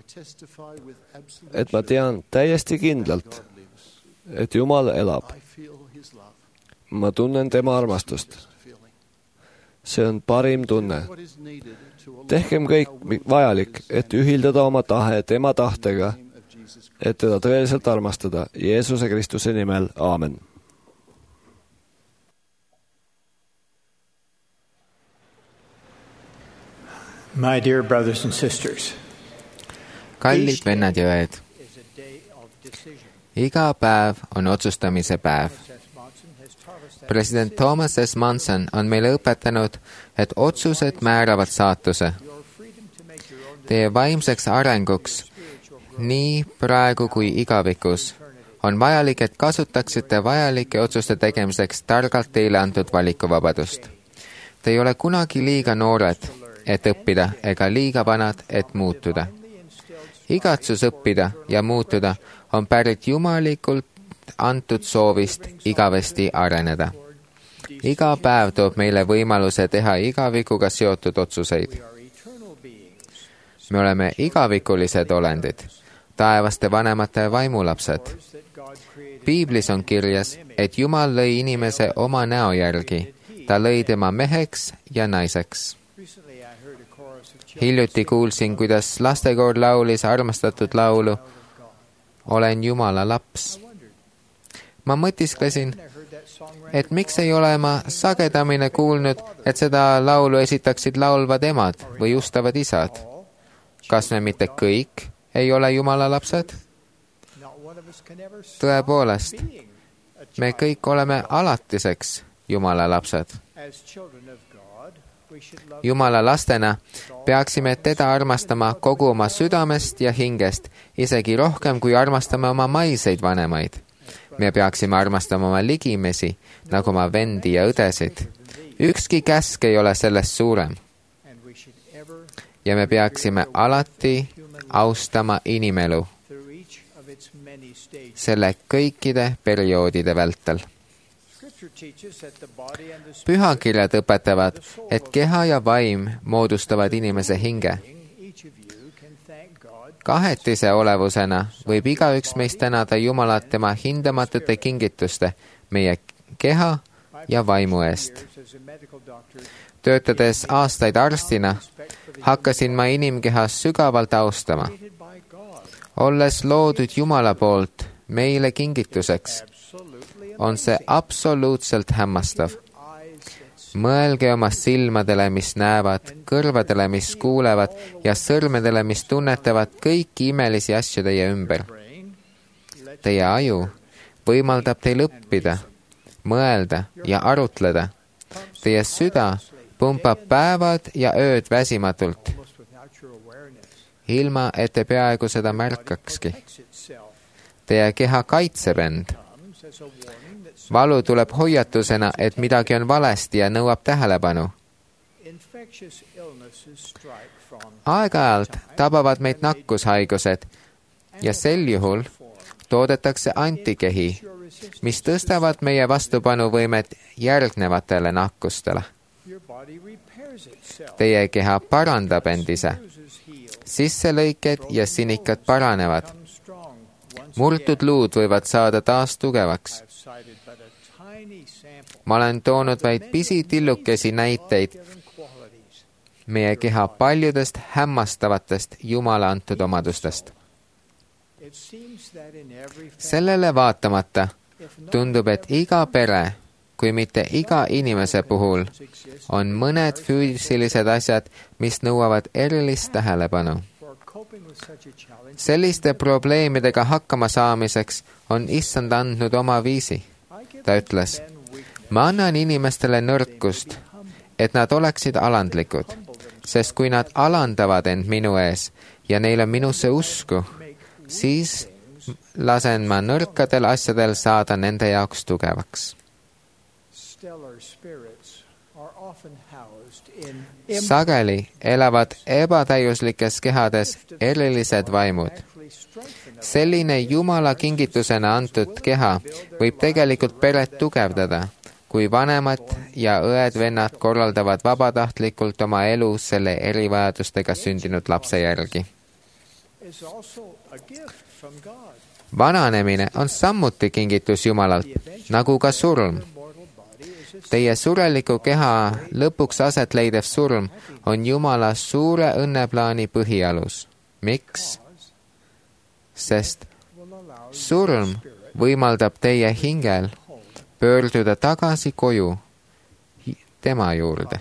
Speaker 2: et ma tean täiesti kindlalt, et Jumal elab. Ma tunnen tema armastust. See on parim tunne. Tehkem kõik vajalik, et ühildada oma tahe tema tahtega, et teda tõeliselt armastada. Jeesuse Kristuse nimel. Aamen.
Speaker 6: My dear brothers and sisters,
Speaker 5: kallid vennad ja õed, iga päev on otsustamise päev. President Thomas S. Monson on meile õpetanud, et otsused määravad saatuse. Teie vaimseks arenguks, nii praegu kui igavikus, on vajalik, et kasutaksite vajalike otsuste tegemiseks targalt teile antud valikuvabadust. Te ei ole kunagi liiga noored, et õppida, ega liiga vanad, et muutuda. Igatsus õppida ja muutuda on pärit jumalikult antud soovist igavesti areneda. Iga päev toob meile võimaluse teha igavikuga seotud otsuseid. Me oleme igavikulised olendid, taevaste vanemate vaimulapsed. Piiblis on kirjas, et Jumal lõi inimese oma näo järgi. Ta lõi tema meheks ja naiseks. Hiljuti kuulsin, kuidas lastekoor laulis armastatud laulu Olen Jumala laps. Ma mõtisklesin, et miks ei ole ma sagedamini kuulnud, et seda laulu esitaksid laulvad emad või ustavad isad. Kas me mitte kõik ei ole Jumala lapsed? Tõepoolest, me kõik oleme alatiseks Jumala lapsed. Jumala lastena peaksime teda armastama kogu oma südamest ja hingest, isegi rohkem kui armastame oma maiseid vanemaid. Me peaksime armastama oma ligimesi, nagu oma vendi ja õdesid. Ükski käsk ei ole sellest suurem. Ja me peaksime alati austama inimelu selle kõikide perioodide vältel. Pühakirjad õpetavad, et keha ja vaim moodustavad inimese hinge. Kahetise olevusena võib igaüks meist tänada Jumalat tema hindamatute kingituste meie keha ja vaimu eest. Töötades aastaid arstina, hakkasin ma inimkehas sügavalt austama. Olles loodud Jumala poolt meile kingituseks, on see absoluutselt hämmastav. Mõelge oma silmadele, mis näevad, kõrvadele, mis kuulevad ja sõrmedele, mis tunnetavad kõiki imelisi asju teie ümber. Teie aju võimaldab teil õppida, mõelda ja arutleda. Teie süda pumpab päevad ja ööd väsimatult, ilma et te peaaegu seda märkakski. Teie keha kaitseb end. Valu tuleb hoiatusena, et midagi on valesti ja nõuab tähelepanu. Aeg-ajalt tabavad meid nakkushaigused ja sel juhul toodetakse antikehi, mis tõstavad meie vastupanuvõimet järgnevatele nakkustele. Teie keha parandab end ise. Sisselõiked ja sinikad paranevad. Murtud luud võivad saada taas tugevaks. Ma olen toonud vaid pisitillukesi näiteid meie keha paljudest hämmastavatest Jumala antud omadustest. Sellele vaatamata tundub, et iga pere, kui mitte iga inimese puhul, on mõned füüsilised asjad, mis nõuavad erilist tähelepanu. Selliste probleemidega hakkama saamiseks on Issand andnud oma viisi. Ta ütles, ma annan inimestele nõrkust, et nad oleksid alandlikud, sest kui nad alandavad end minu ees ja neil on minusse usku, siis lasen ma nõrkadel asjadel saada nende jaoks tugevaks. Sageli elavad ebatäiuslikes kehades erilised vaimud. Selline Jumala kingitusena antud keha võib tegelikult peret tugevdada, kui vanemad ja õed-vennad korraldavad vabatahtlikult oma elu selle erivajadustega sündinud lapse järgi. Vananemine on samuti kingitus Jumalalt, nagu ka surm. Teie sureliku keha lõpuks aset leidev surm on Jumala suure õnneplaani põhialus. Miks? Sest surm võimaldab teie hingel pöörduda tagasi koju tema juurde.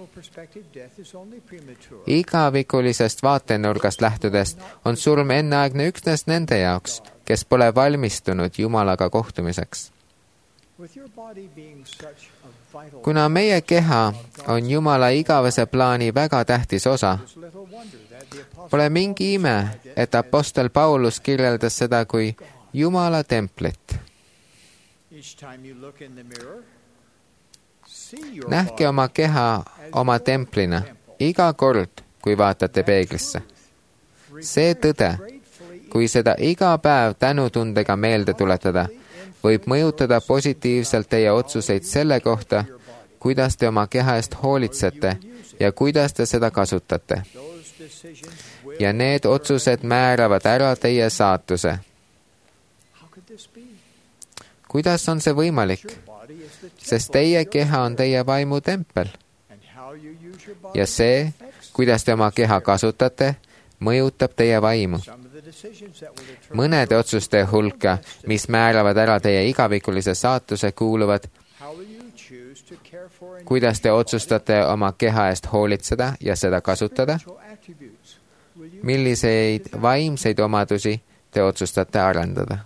Speaker 5: Igavikulisest vaatenurgast lähtudes on surm enneaegne üksnes nende jaoks, kes pole valmistunud Jumalaga kohtumiseks. Kuna meie keha on Jumala igavese plaani väga tähtis osa, pole mingi ime, et apostel Paulus kirjeldas seda kui Jumala templit. Nähke oma keha oma templina iga kord, kui vaatate peeglisse. See tõde, kui seda iga päev tänutundega meelde tuletada, võib mõjutada positiivselt teie otsuseid selle kohta, kuidas te oma keha eest hoolitsete ja kuidas te seda kasutate. Ja need otsused määravad ära teie saatuse. Kuidas on see võimalik? Sest teie keha on teie vaimu tempel. Ja see, kuidas te oma keha kasutate, mõjutab teie vaimu. Mõnede otsuste hulka, mis määravad ära teie igavikulise saatuse, kuuluvad, kuidas te otsustate oma keha eest hoolitseda ja seda kasutada, milliseid vaimseid omadusi te otsustate arendada.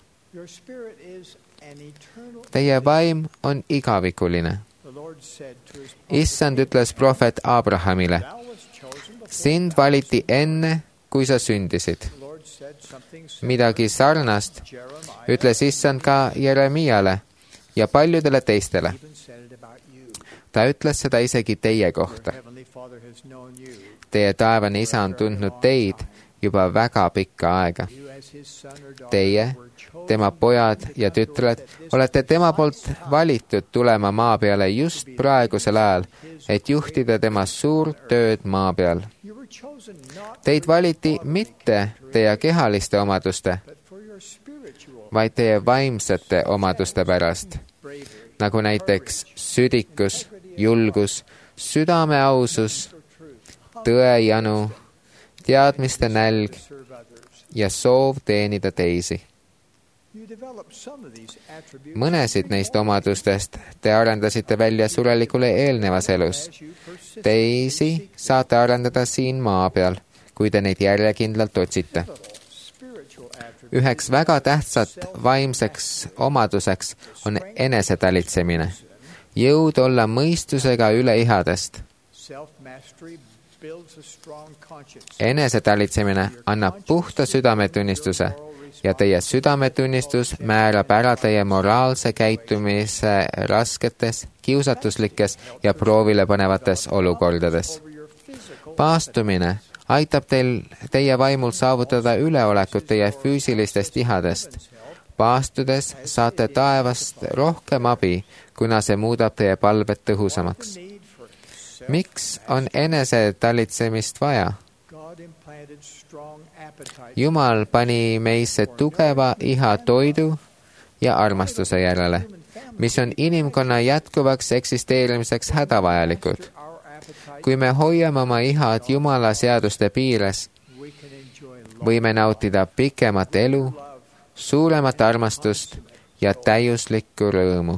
Speaker 5: Teie vaim on igavikuline. Issand ütles prohvet Abrahamile, sind valiti enne, kui sa sündisid. Midagi sarnast ütles Issand ka Jeremiale ja paljudele teistele. Ta ütles seda isegi teie kohta. Teie taevane Isa on tundnud teid juba väga pikka aega. Teie, tema pojad ja tütred, olete tema poolt valitud tulema maa peale just praegusel ajal, et juhtida tema suurt tööd maa peal. Teid valiti mitte teie kehaliste omaduste, vaid teie vaimsete omaduste pärast, nagu näiteks südikus, julgus, südameausus, tõejanu, teadmiste nälg ja soov teenida teisi. Mõnesid neist omadustest te arendasite välja surelikule eelnevas elus. Teisi saate arendada siin maa peal, kui te neid järjekindlalt otsite. Üheks väga tähtsat vaimseks omaduseks on enesetalitsemine. Jõud olla mõistusega üle ihadest. Enesetalitsemine annab puhta südametunnistuse ja teie südametunnistus määrab ära teie moraalse käitumise rasketes, kiusatuslikes ja proovile panevates olukordades. Paastumine aitab teie vaimul saavutada üleolekut teie füüsilistest ihadest. Paastudes saate taevast rohkem abi, kuna see muudab teie palved tõhusamaks. Miks on enesetalitsemist vaja? Jumal pani meisse tugeva iha toidu ja armastuse järele, mis on inimkonna jätkuvaks eksisteerimiseks hädavajalikud. Kui me hoiame oma ihad Jumala seaduste piires, võime nautida pikemat elu, suuremat armastust ja täiuslikku rõõmu.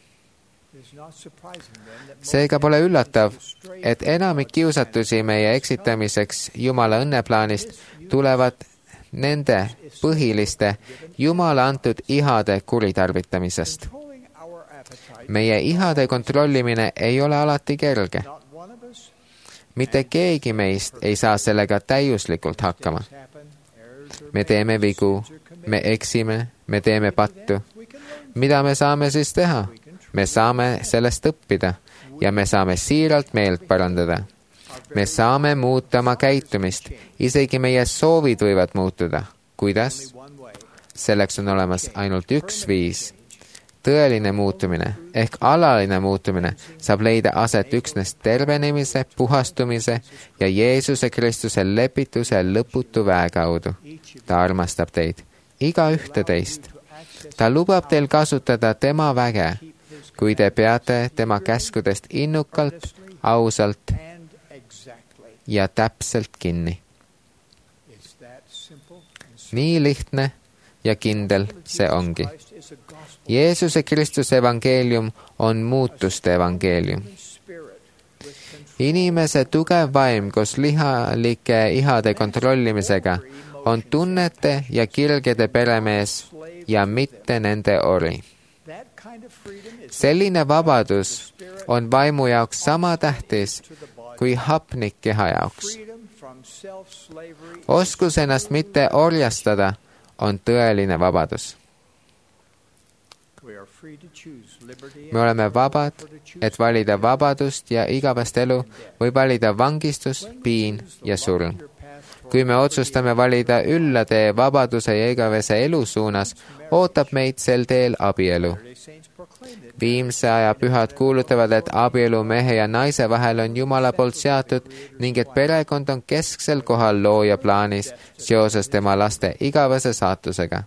Speaker 5: Seega pole üllatav, et enamik kiusatusi meie eksitamiseks Jumala õnneplaanist tulevad nende põhiliste Jumala antud ihade kuritarvitamisest. Meie ihade kontrollimine ei ole alati kerge. Mitte keegi meist ei saa sellega täiuslikult hakkama. Me teeme vigu, me eksime, me teeme pattu. Mida me saame siis teha? Me saame sellest õppida ja me saame siiralt meelt parandada. Me saame muuta oma käitumist, isegi meie soovid võivad muutuda. Kuidas? Selleks on olemas ainult üks viis. Tõeline muutumine ehk alaline muutumine saab leida aset üksnes tervenemise, puhastumise ja Jeesuse Kristuse lepituse lõputu väe kaudu. Ta armastab teid, iga ühte teist. Ta lubab teil kasutada tema väge, kui te peate tema käskudest innukalt, ausalt ja täpselt kinni. Nii lihtne ja kindel see ongi. Jeesuse Kristuse evangeelium on muutuste evangeelium. Inimese tugev vaim koos lihalike ihade kontrollimisega on tunnete ja kirgede peremees ja mitte nende ori. Selline vabadus on vaimu jaoks sama tähtis kui hapnik keha jaoks. Oskus ennast mitte orjastada on tõeline vabadus. Me oleme vabad, et valida vabadust ja igavest elu või valida vangistus, piin ja surm. Kui me otsustame valida ülla tee vabaduse ja igavese elu suunas, ootab meid sel teel abielu. Viimse aja pühad kuulutavad, et abielu mehe ja naise vahel on Jumala poolt seatud ning et perekond on kesksel kohal looja plaanis seoses tema laste igavese saatusega.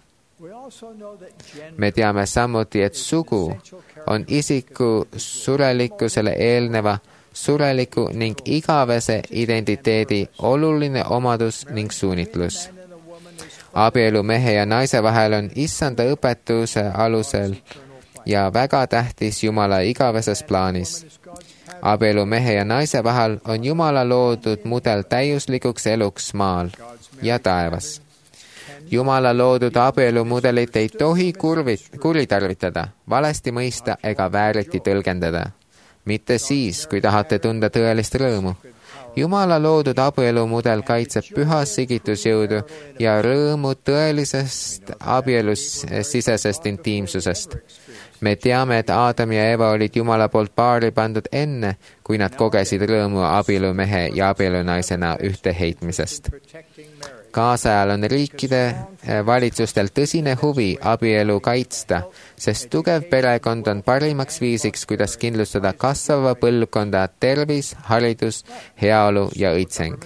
Speaker 5: Me teame samuti, et sugu on isiku surelikkusele eelneva sureliku ning igavese identiteedi oluline omadus ning suunitlus. Abielu mehe ja naise vahel on issanda õpetuse alusel ja väga tähtis Jumala igaveses plaanis. Abielu mehe ja naise vahel on Jumala loodud mudel täiuslikuks eluks maal ja taevas. Jumala loodud abielumudelit ei tohi kuritarvitada, valesti mõista ega vääriti tõlgendada. Mitte siis, kui tahate tunda tõelist rõõmu. Jumala loodud abielumudel kaitseb püha sigitusjõudu ja rõõmu tõelisest abielus sisesest intiimsusest. Me teame, et Aadam ja Eva olid Jumala poolt paari pandud enne, kui nad kogesid rõõmu abielumehe ja abielunaisena ühteheitmisest. Kaasajal on riikide valitsustel tõsine huvi abielu kaitsta, sest tugev perekond on parimaks viisiks, kuidas kindlustada kasvava põlvkonda tervis, haridus, heaolu ja õitseng.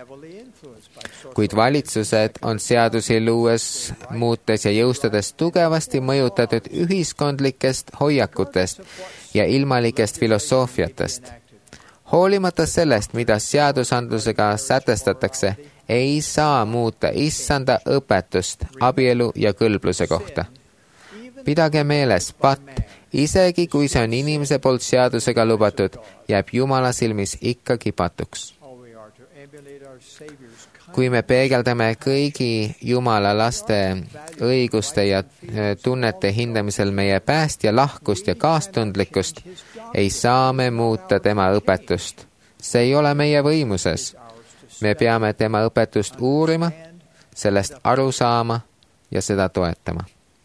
Speaker 5: Kuid valitsused on seadusi luues, muutes ja jõustades tugevasti mõjutatud ühiskondlikest hoiakutest ja ilmalikest filosoofiatest. Hoolimata sellest, mida seadusandlusega sätestatakse, ei saa muuta issanda õpetust abielu ja kõlbluse kohta. Pidage meeles, patt, isegi kui see on inimese poolt seadusega lubatud, jääb Jumala silmis ikkagi patuks. Kui me peegeldame kõigi Jumala laste õiguste ja tunnete hindamisel meie päästja lahkust ja kaastundlikkust, ei saa me muuta tema õpetust. See ei ole meie võimuses. Me peame tema õpetust uurima, sellest aru saama ja seda toetama.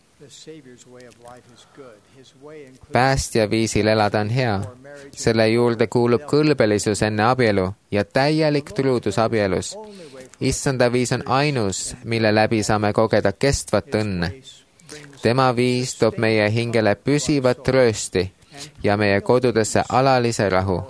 Speaker 5: Päästja viisil elada on hea. Selle juurde kuulub kõlbelisus enne abielu ja täielik truudus abielus. Issanda viis on ainus, mille läbi saame kogeda kestvat õnne. Tema viis toob meie hingele püsivat tröösti ja meie kodudesse alalise rahu.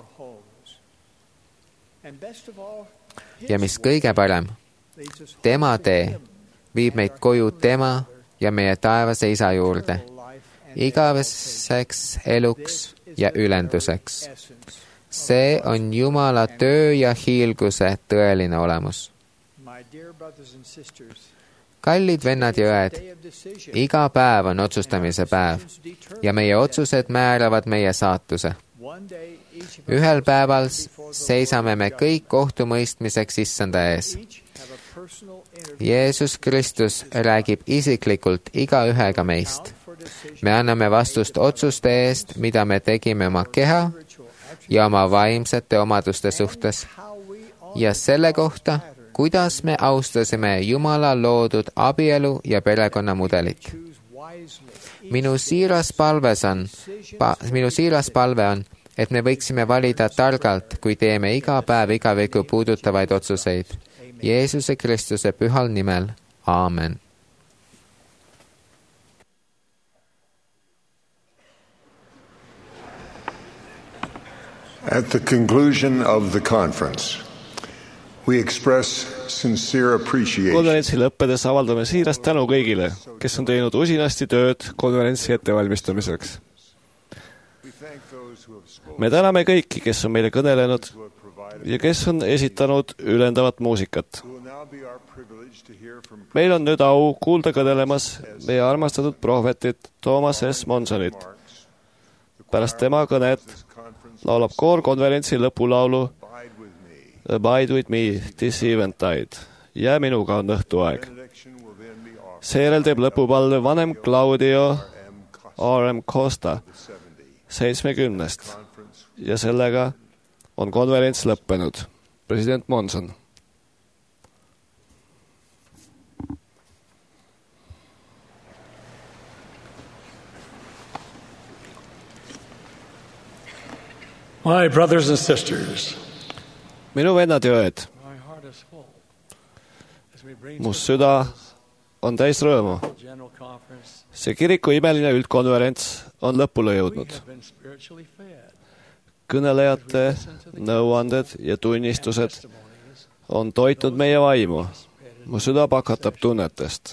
Speaker 5: Ja mis kõige parem, tema tee viib meid koju tema ja meie taevase isa juurde, igaveseks eluks ja ülenduseks. See on Jumala töö ja hiilguse tõeline olemus. Kallid vennad ja õed, iga päev on otsustamise päev ja meie otsused määravad meie saatuse. Ühel päeval seisame me kõik kohtumõistmiseks issanda ees. Jeesus Kristus räägib isiklikult igaühega meist. Me anname vastust otsuste eest, mida me tegime oma keha ja oma vaimsete omaduste suhtes ja selle kohta, kuidas me austasime Jumala loodud abielu ja perekonnamudelit. Minu siiras palve on, et me võiksime valida targalt, kui teeme iga päev igaviku puudutavaid otsuseid. Jeesuse Kristuse pühal nimel. Aamen.
Speaker 3: At the conclusion of the conference, we express sincere appreciation.
Speaker 2: Konverentsi lõppedes avaldame siirast tänu kõigile, kes on teinud usinasti tööd konverentsi ettevalmistamiseks. Me täname kõiki, kes on meile kõnelenud ja kes on esitanud ülendavat muusikat. Meil on nüüd au kuulda kõnelemas meie armastatud prohvetit Thomas S. Monsonit. Pärast tema kõnet laulab koor konverentsi lõpulaulu Abide with me this eventide. Jää minuga on õhtuaeg. Seejärel teeb lõpupalve vanem Claudio R.M. Costa 70. Ja sellega on konverents lõppenud. President Monson.
Speaker 6: My brothers and sisters,
Speaker 2: minu vennad ja õed, mu süda on täis rõõmu. See kiriku imeline üldkonverents on lõpule jõudnud. Kõnelejate nõuanded ja tunnistused on toitnud meie vaimu. Mu süda pakatab tunnetest.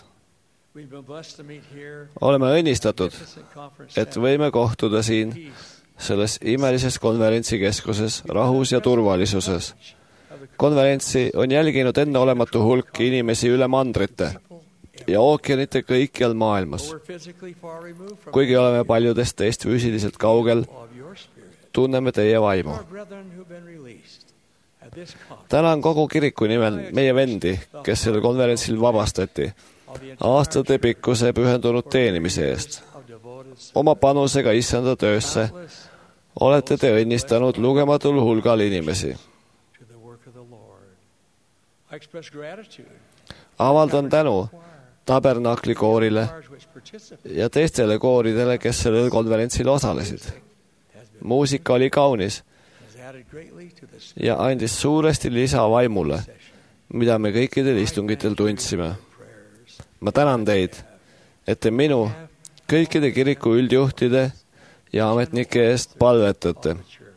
Speaker 2: Oleme õnnistatud, et võime kohtuda siin selles imelises konverentsikeskuses rahus ja turvalisuses. Konverentsi on jälginud enneolematu hulk inimesi üle mandrite ja ookeanite kõikjal maailmas. Kuigi oleme paljudest teist füüsiliselt kaugel, tunneme teie vaimu. Tänan kogu kiriku nimel meie vendi, kes sellel konverentsil vabastati, aastate pikkuse pühendunud teenimise eest. Oma panusega issanda töösse olete te õnnistanud lugematul hulgal inimesi. Avaldan tänu Tabernakli koorile ja teistele kooridele, kes sellel konverentsil osalesid. Muusika oli kaunis ja andis suuresti lisa vaimule, mida me kõikidel istungitel tundsime. Ma tänan teid, et te minu, kõikide kiriku üldjuhtide ja ametnike eest palvetate.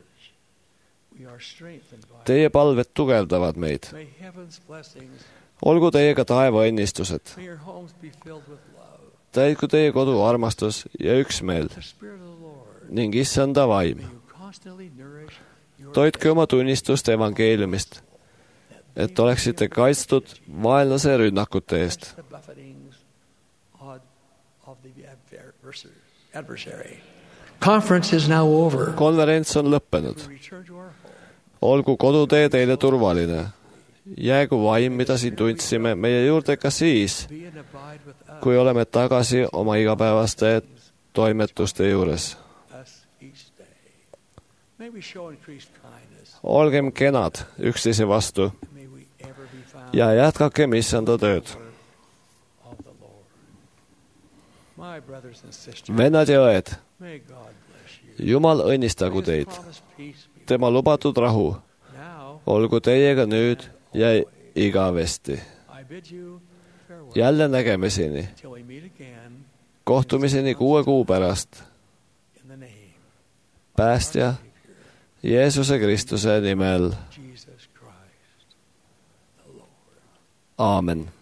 Speaker 2: Teie palved tugevdavad meid. Olgu teiega taeva õnnistused. Täitku teie kodu armastus ja üksmeel ning issanda vaim. Toitke oma tunnistust evangeeliumist, et oleksite kaitstud vaenlase rünnakute eest. Konverents on lõppenud. Olgu kodutee teile turvaline. Jäägu vaim, mida siin tundsime, meie juurde ka siis, kui oleme tagasi oma igapäevaste toimetuste juures. Olgem kenad üksteise vastu ja jätkakem issanda tööd. Vennad ja õed, Jumal õnnistagu teid. Tema lubatud rahu olgu teiega nüüd ja igavesti. Jälle nägemiseni. Kohtumiseni 6 kuu pärast. Päästja Jeesuse Kristuse nimel. Aamen.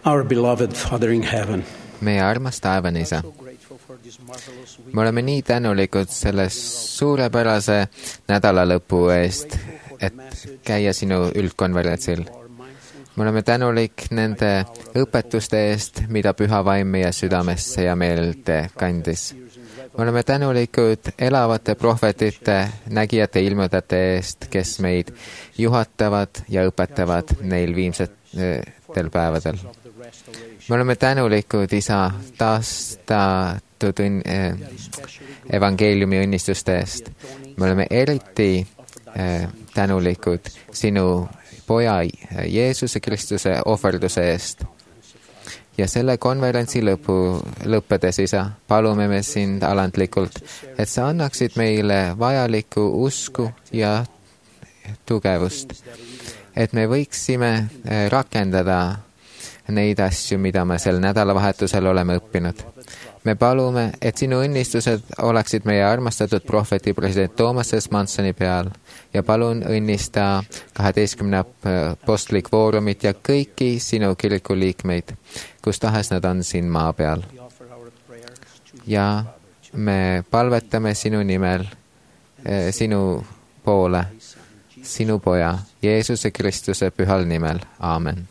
Speaker 6: Our beloved Father in heaven,
Speaker 5: meie armas taevane Isa, me oleme nii tänulikud selle suurepärase nädalalõpu eest, et käia sinu üldkonverentsil. Me oleme tänulik nende õpetuste eest, mida Püha Vaim meie südamesse ja meelde kandis. Me oleme tänulikud elavate prohvetite, nägijate ilmudate eest, kes meid juhatavad ja õpetavad neil viimsetel päevadel. Me oleme tänulikud, Isa, taastatud evangeeliumi õnnistuste eest. Me oleme eriti tänulikud sinu poja Jeesuse Kristuse ohverduse eest. Ja selle konverentsi lõppedes, Isa, palume me sind alandlikult, et sa annaksid meile vajalikku usku ja tugevust, et me võiksime rakendada neid asju, mida me sel nädalavahetusel oleme õppinud. Me palume, et sinu õnnistused oleksid meie armastatud prohveti president Toomas S. Mansoni peal ja palun õnnista 12 apostli kvoorumit ja kõiki sinu kiriku liikmeid, kus tahes nad on siin maa peal. Ja me palvetame sinu nimel, sinu poole, sinu poja, Jeesuse Kristuse pühal nimel. Aamen.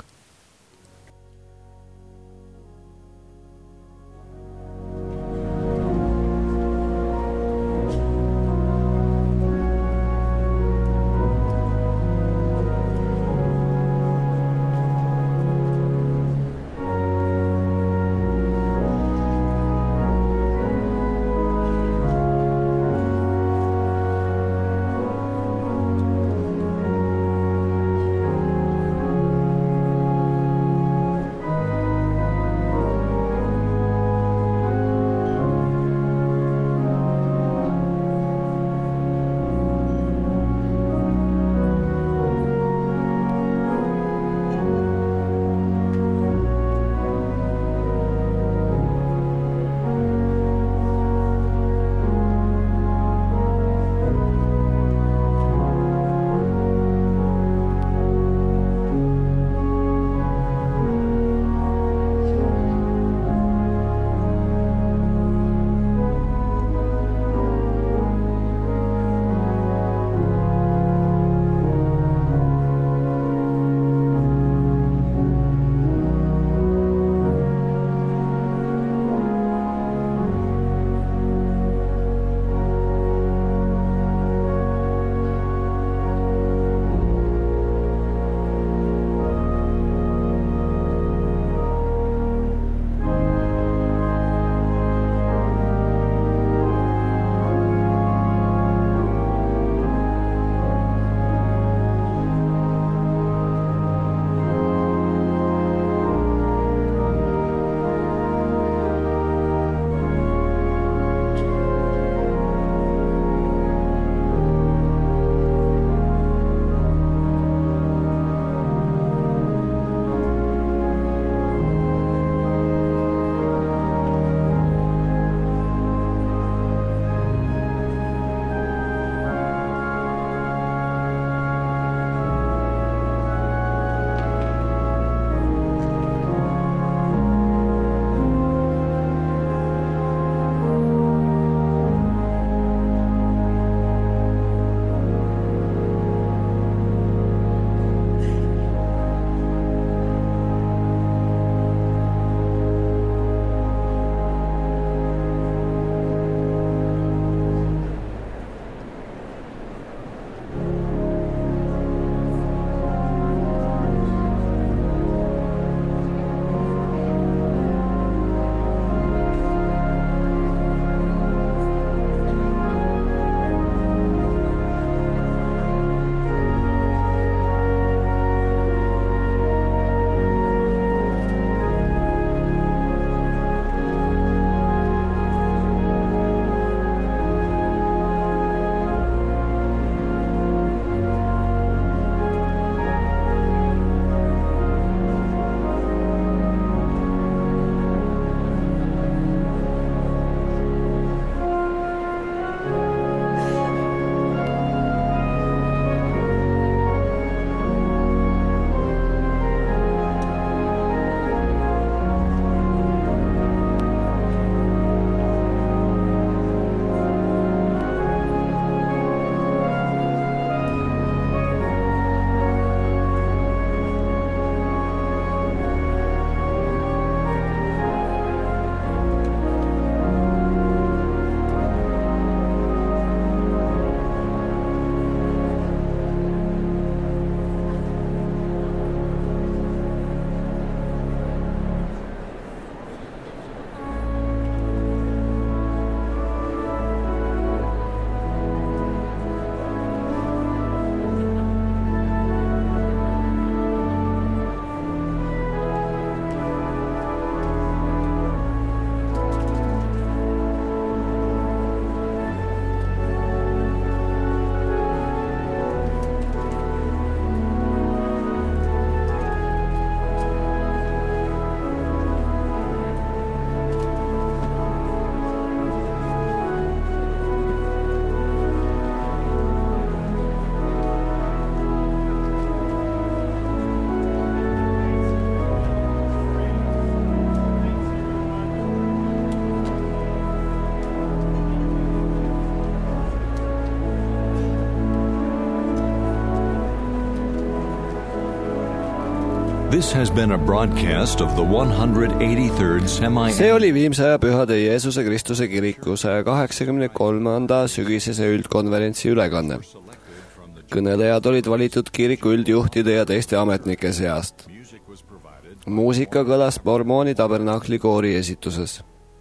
Speaker 1: This has been a broadcast of the 183rd
Speaker 2: see oli Viimsaja Pühade Jeesuse Kristuse kiriku 183. sügisese üldkonverentsi ülekanne. Kõnelejad olid valitud kiriku üldjuhtide ja teiste ametnike seast. Muusika kõlas Mormooni tabernakli koori esituses.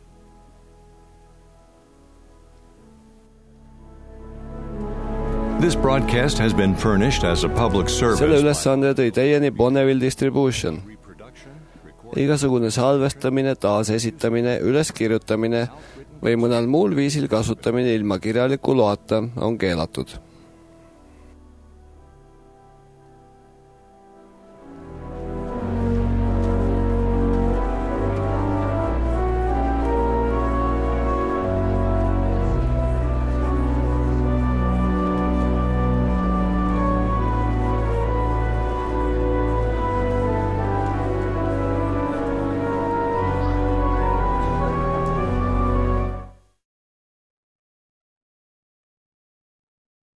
Speaker 1: This broadcast has been furnished as a public service.
Speaker 2: Selle ülesande tõi teieni Bonneville Distribution. Igasugune salvestamine, taasesitamine, üleskirjutamine või mõnel muul viisil kasutamine ilma kirjaliku loata on keelatud.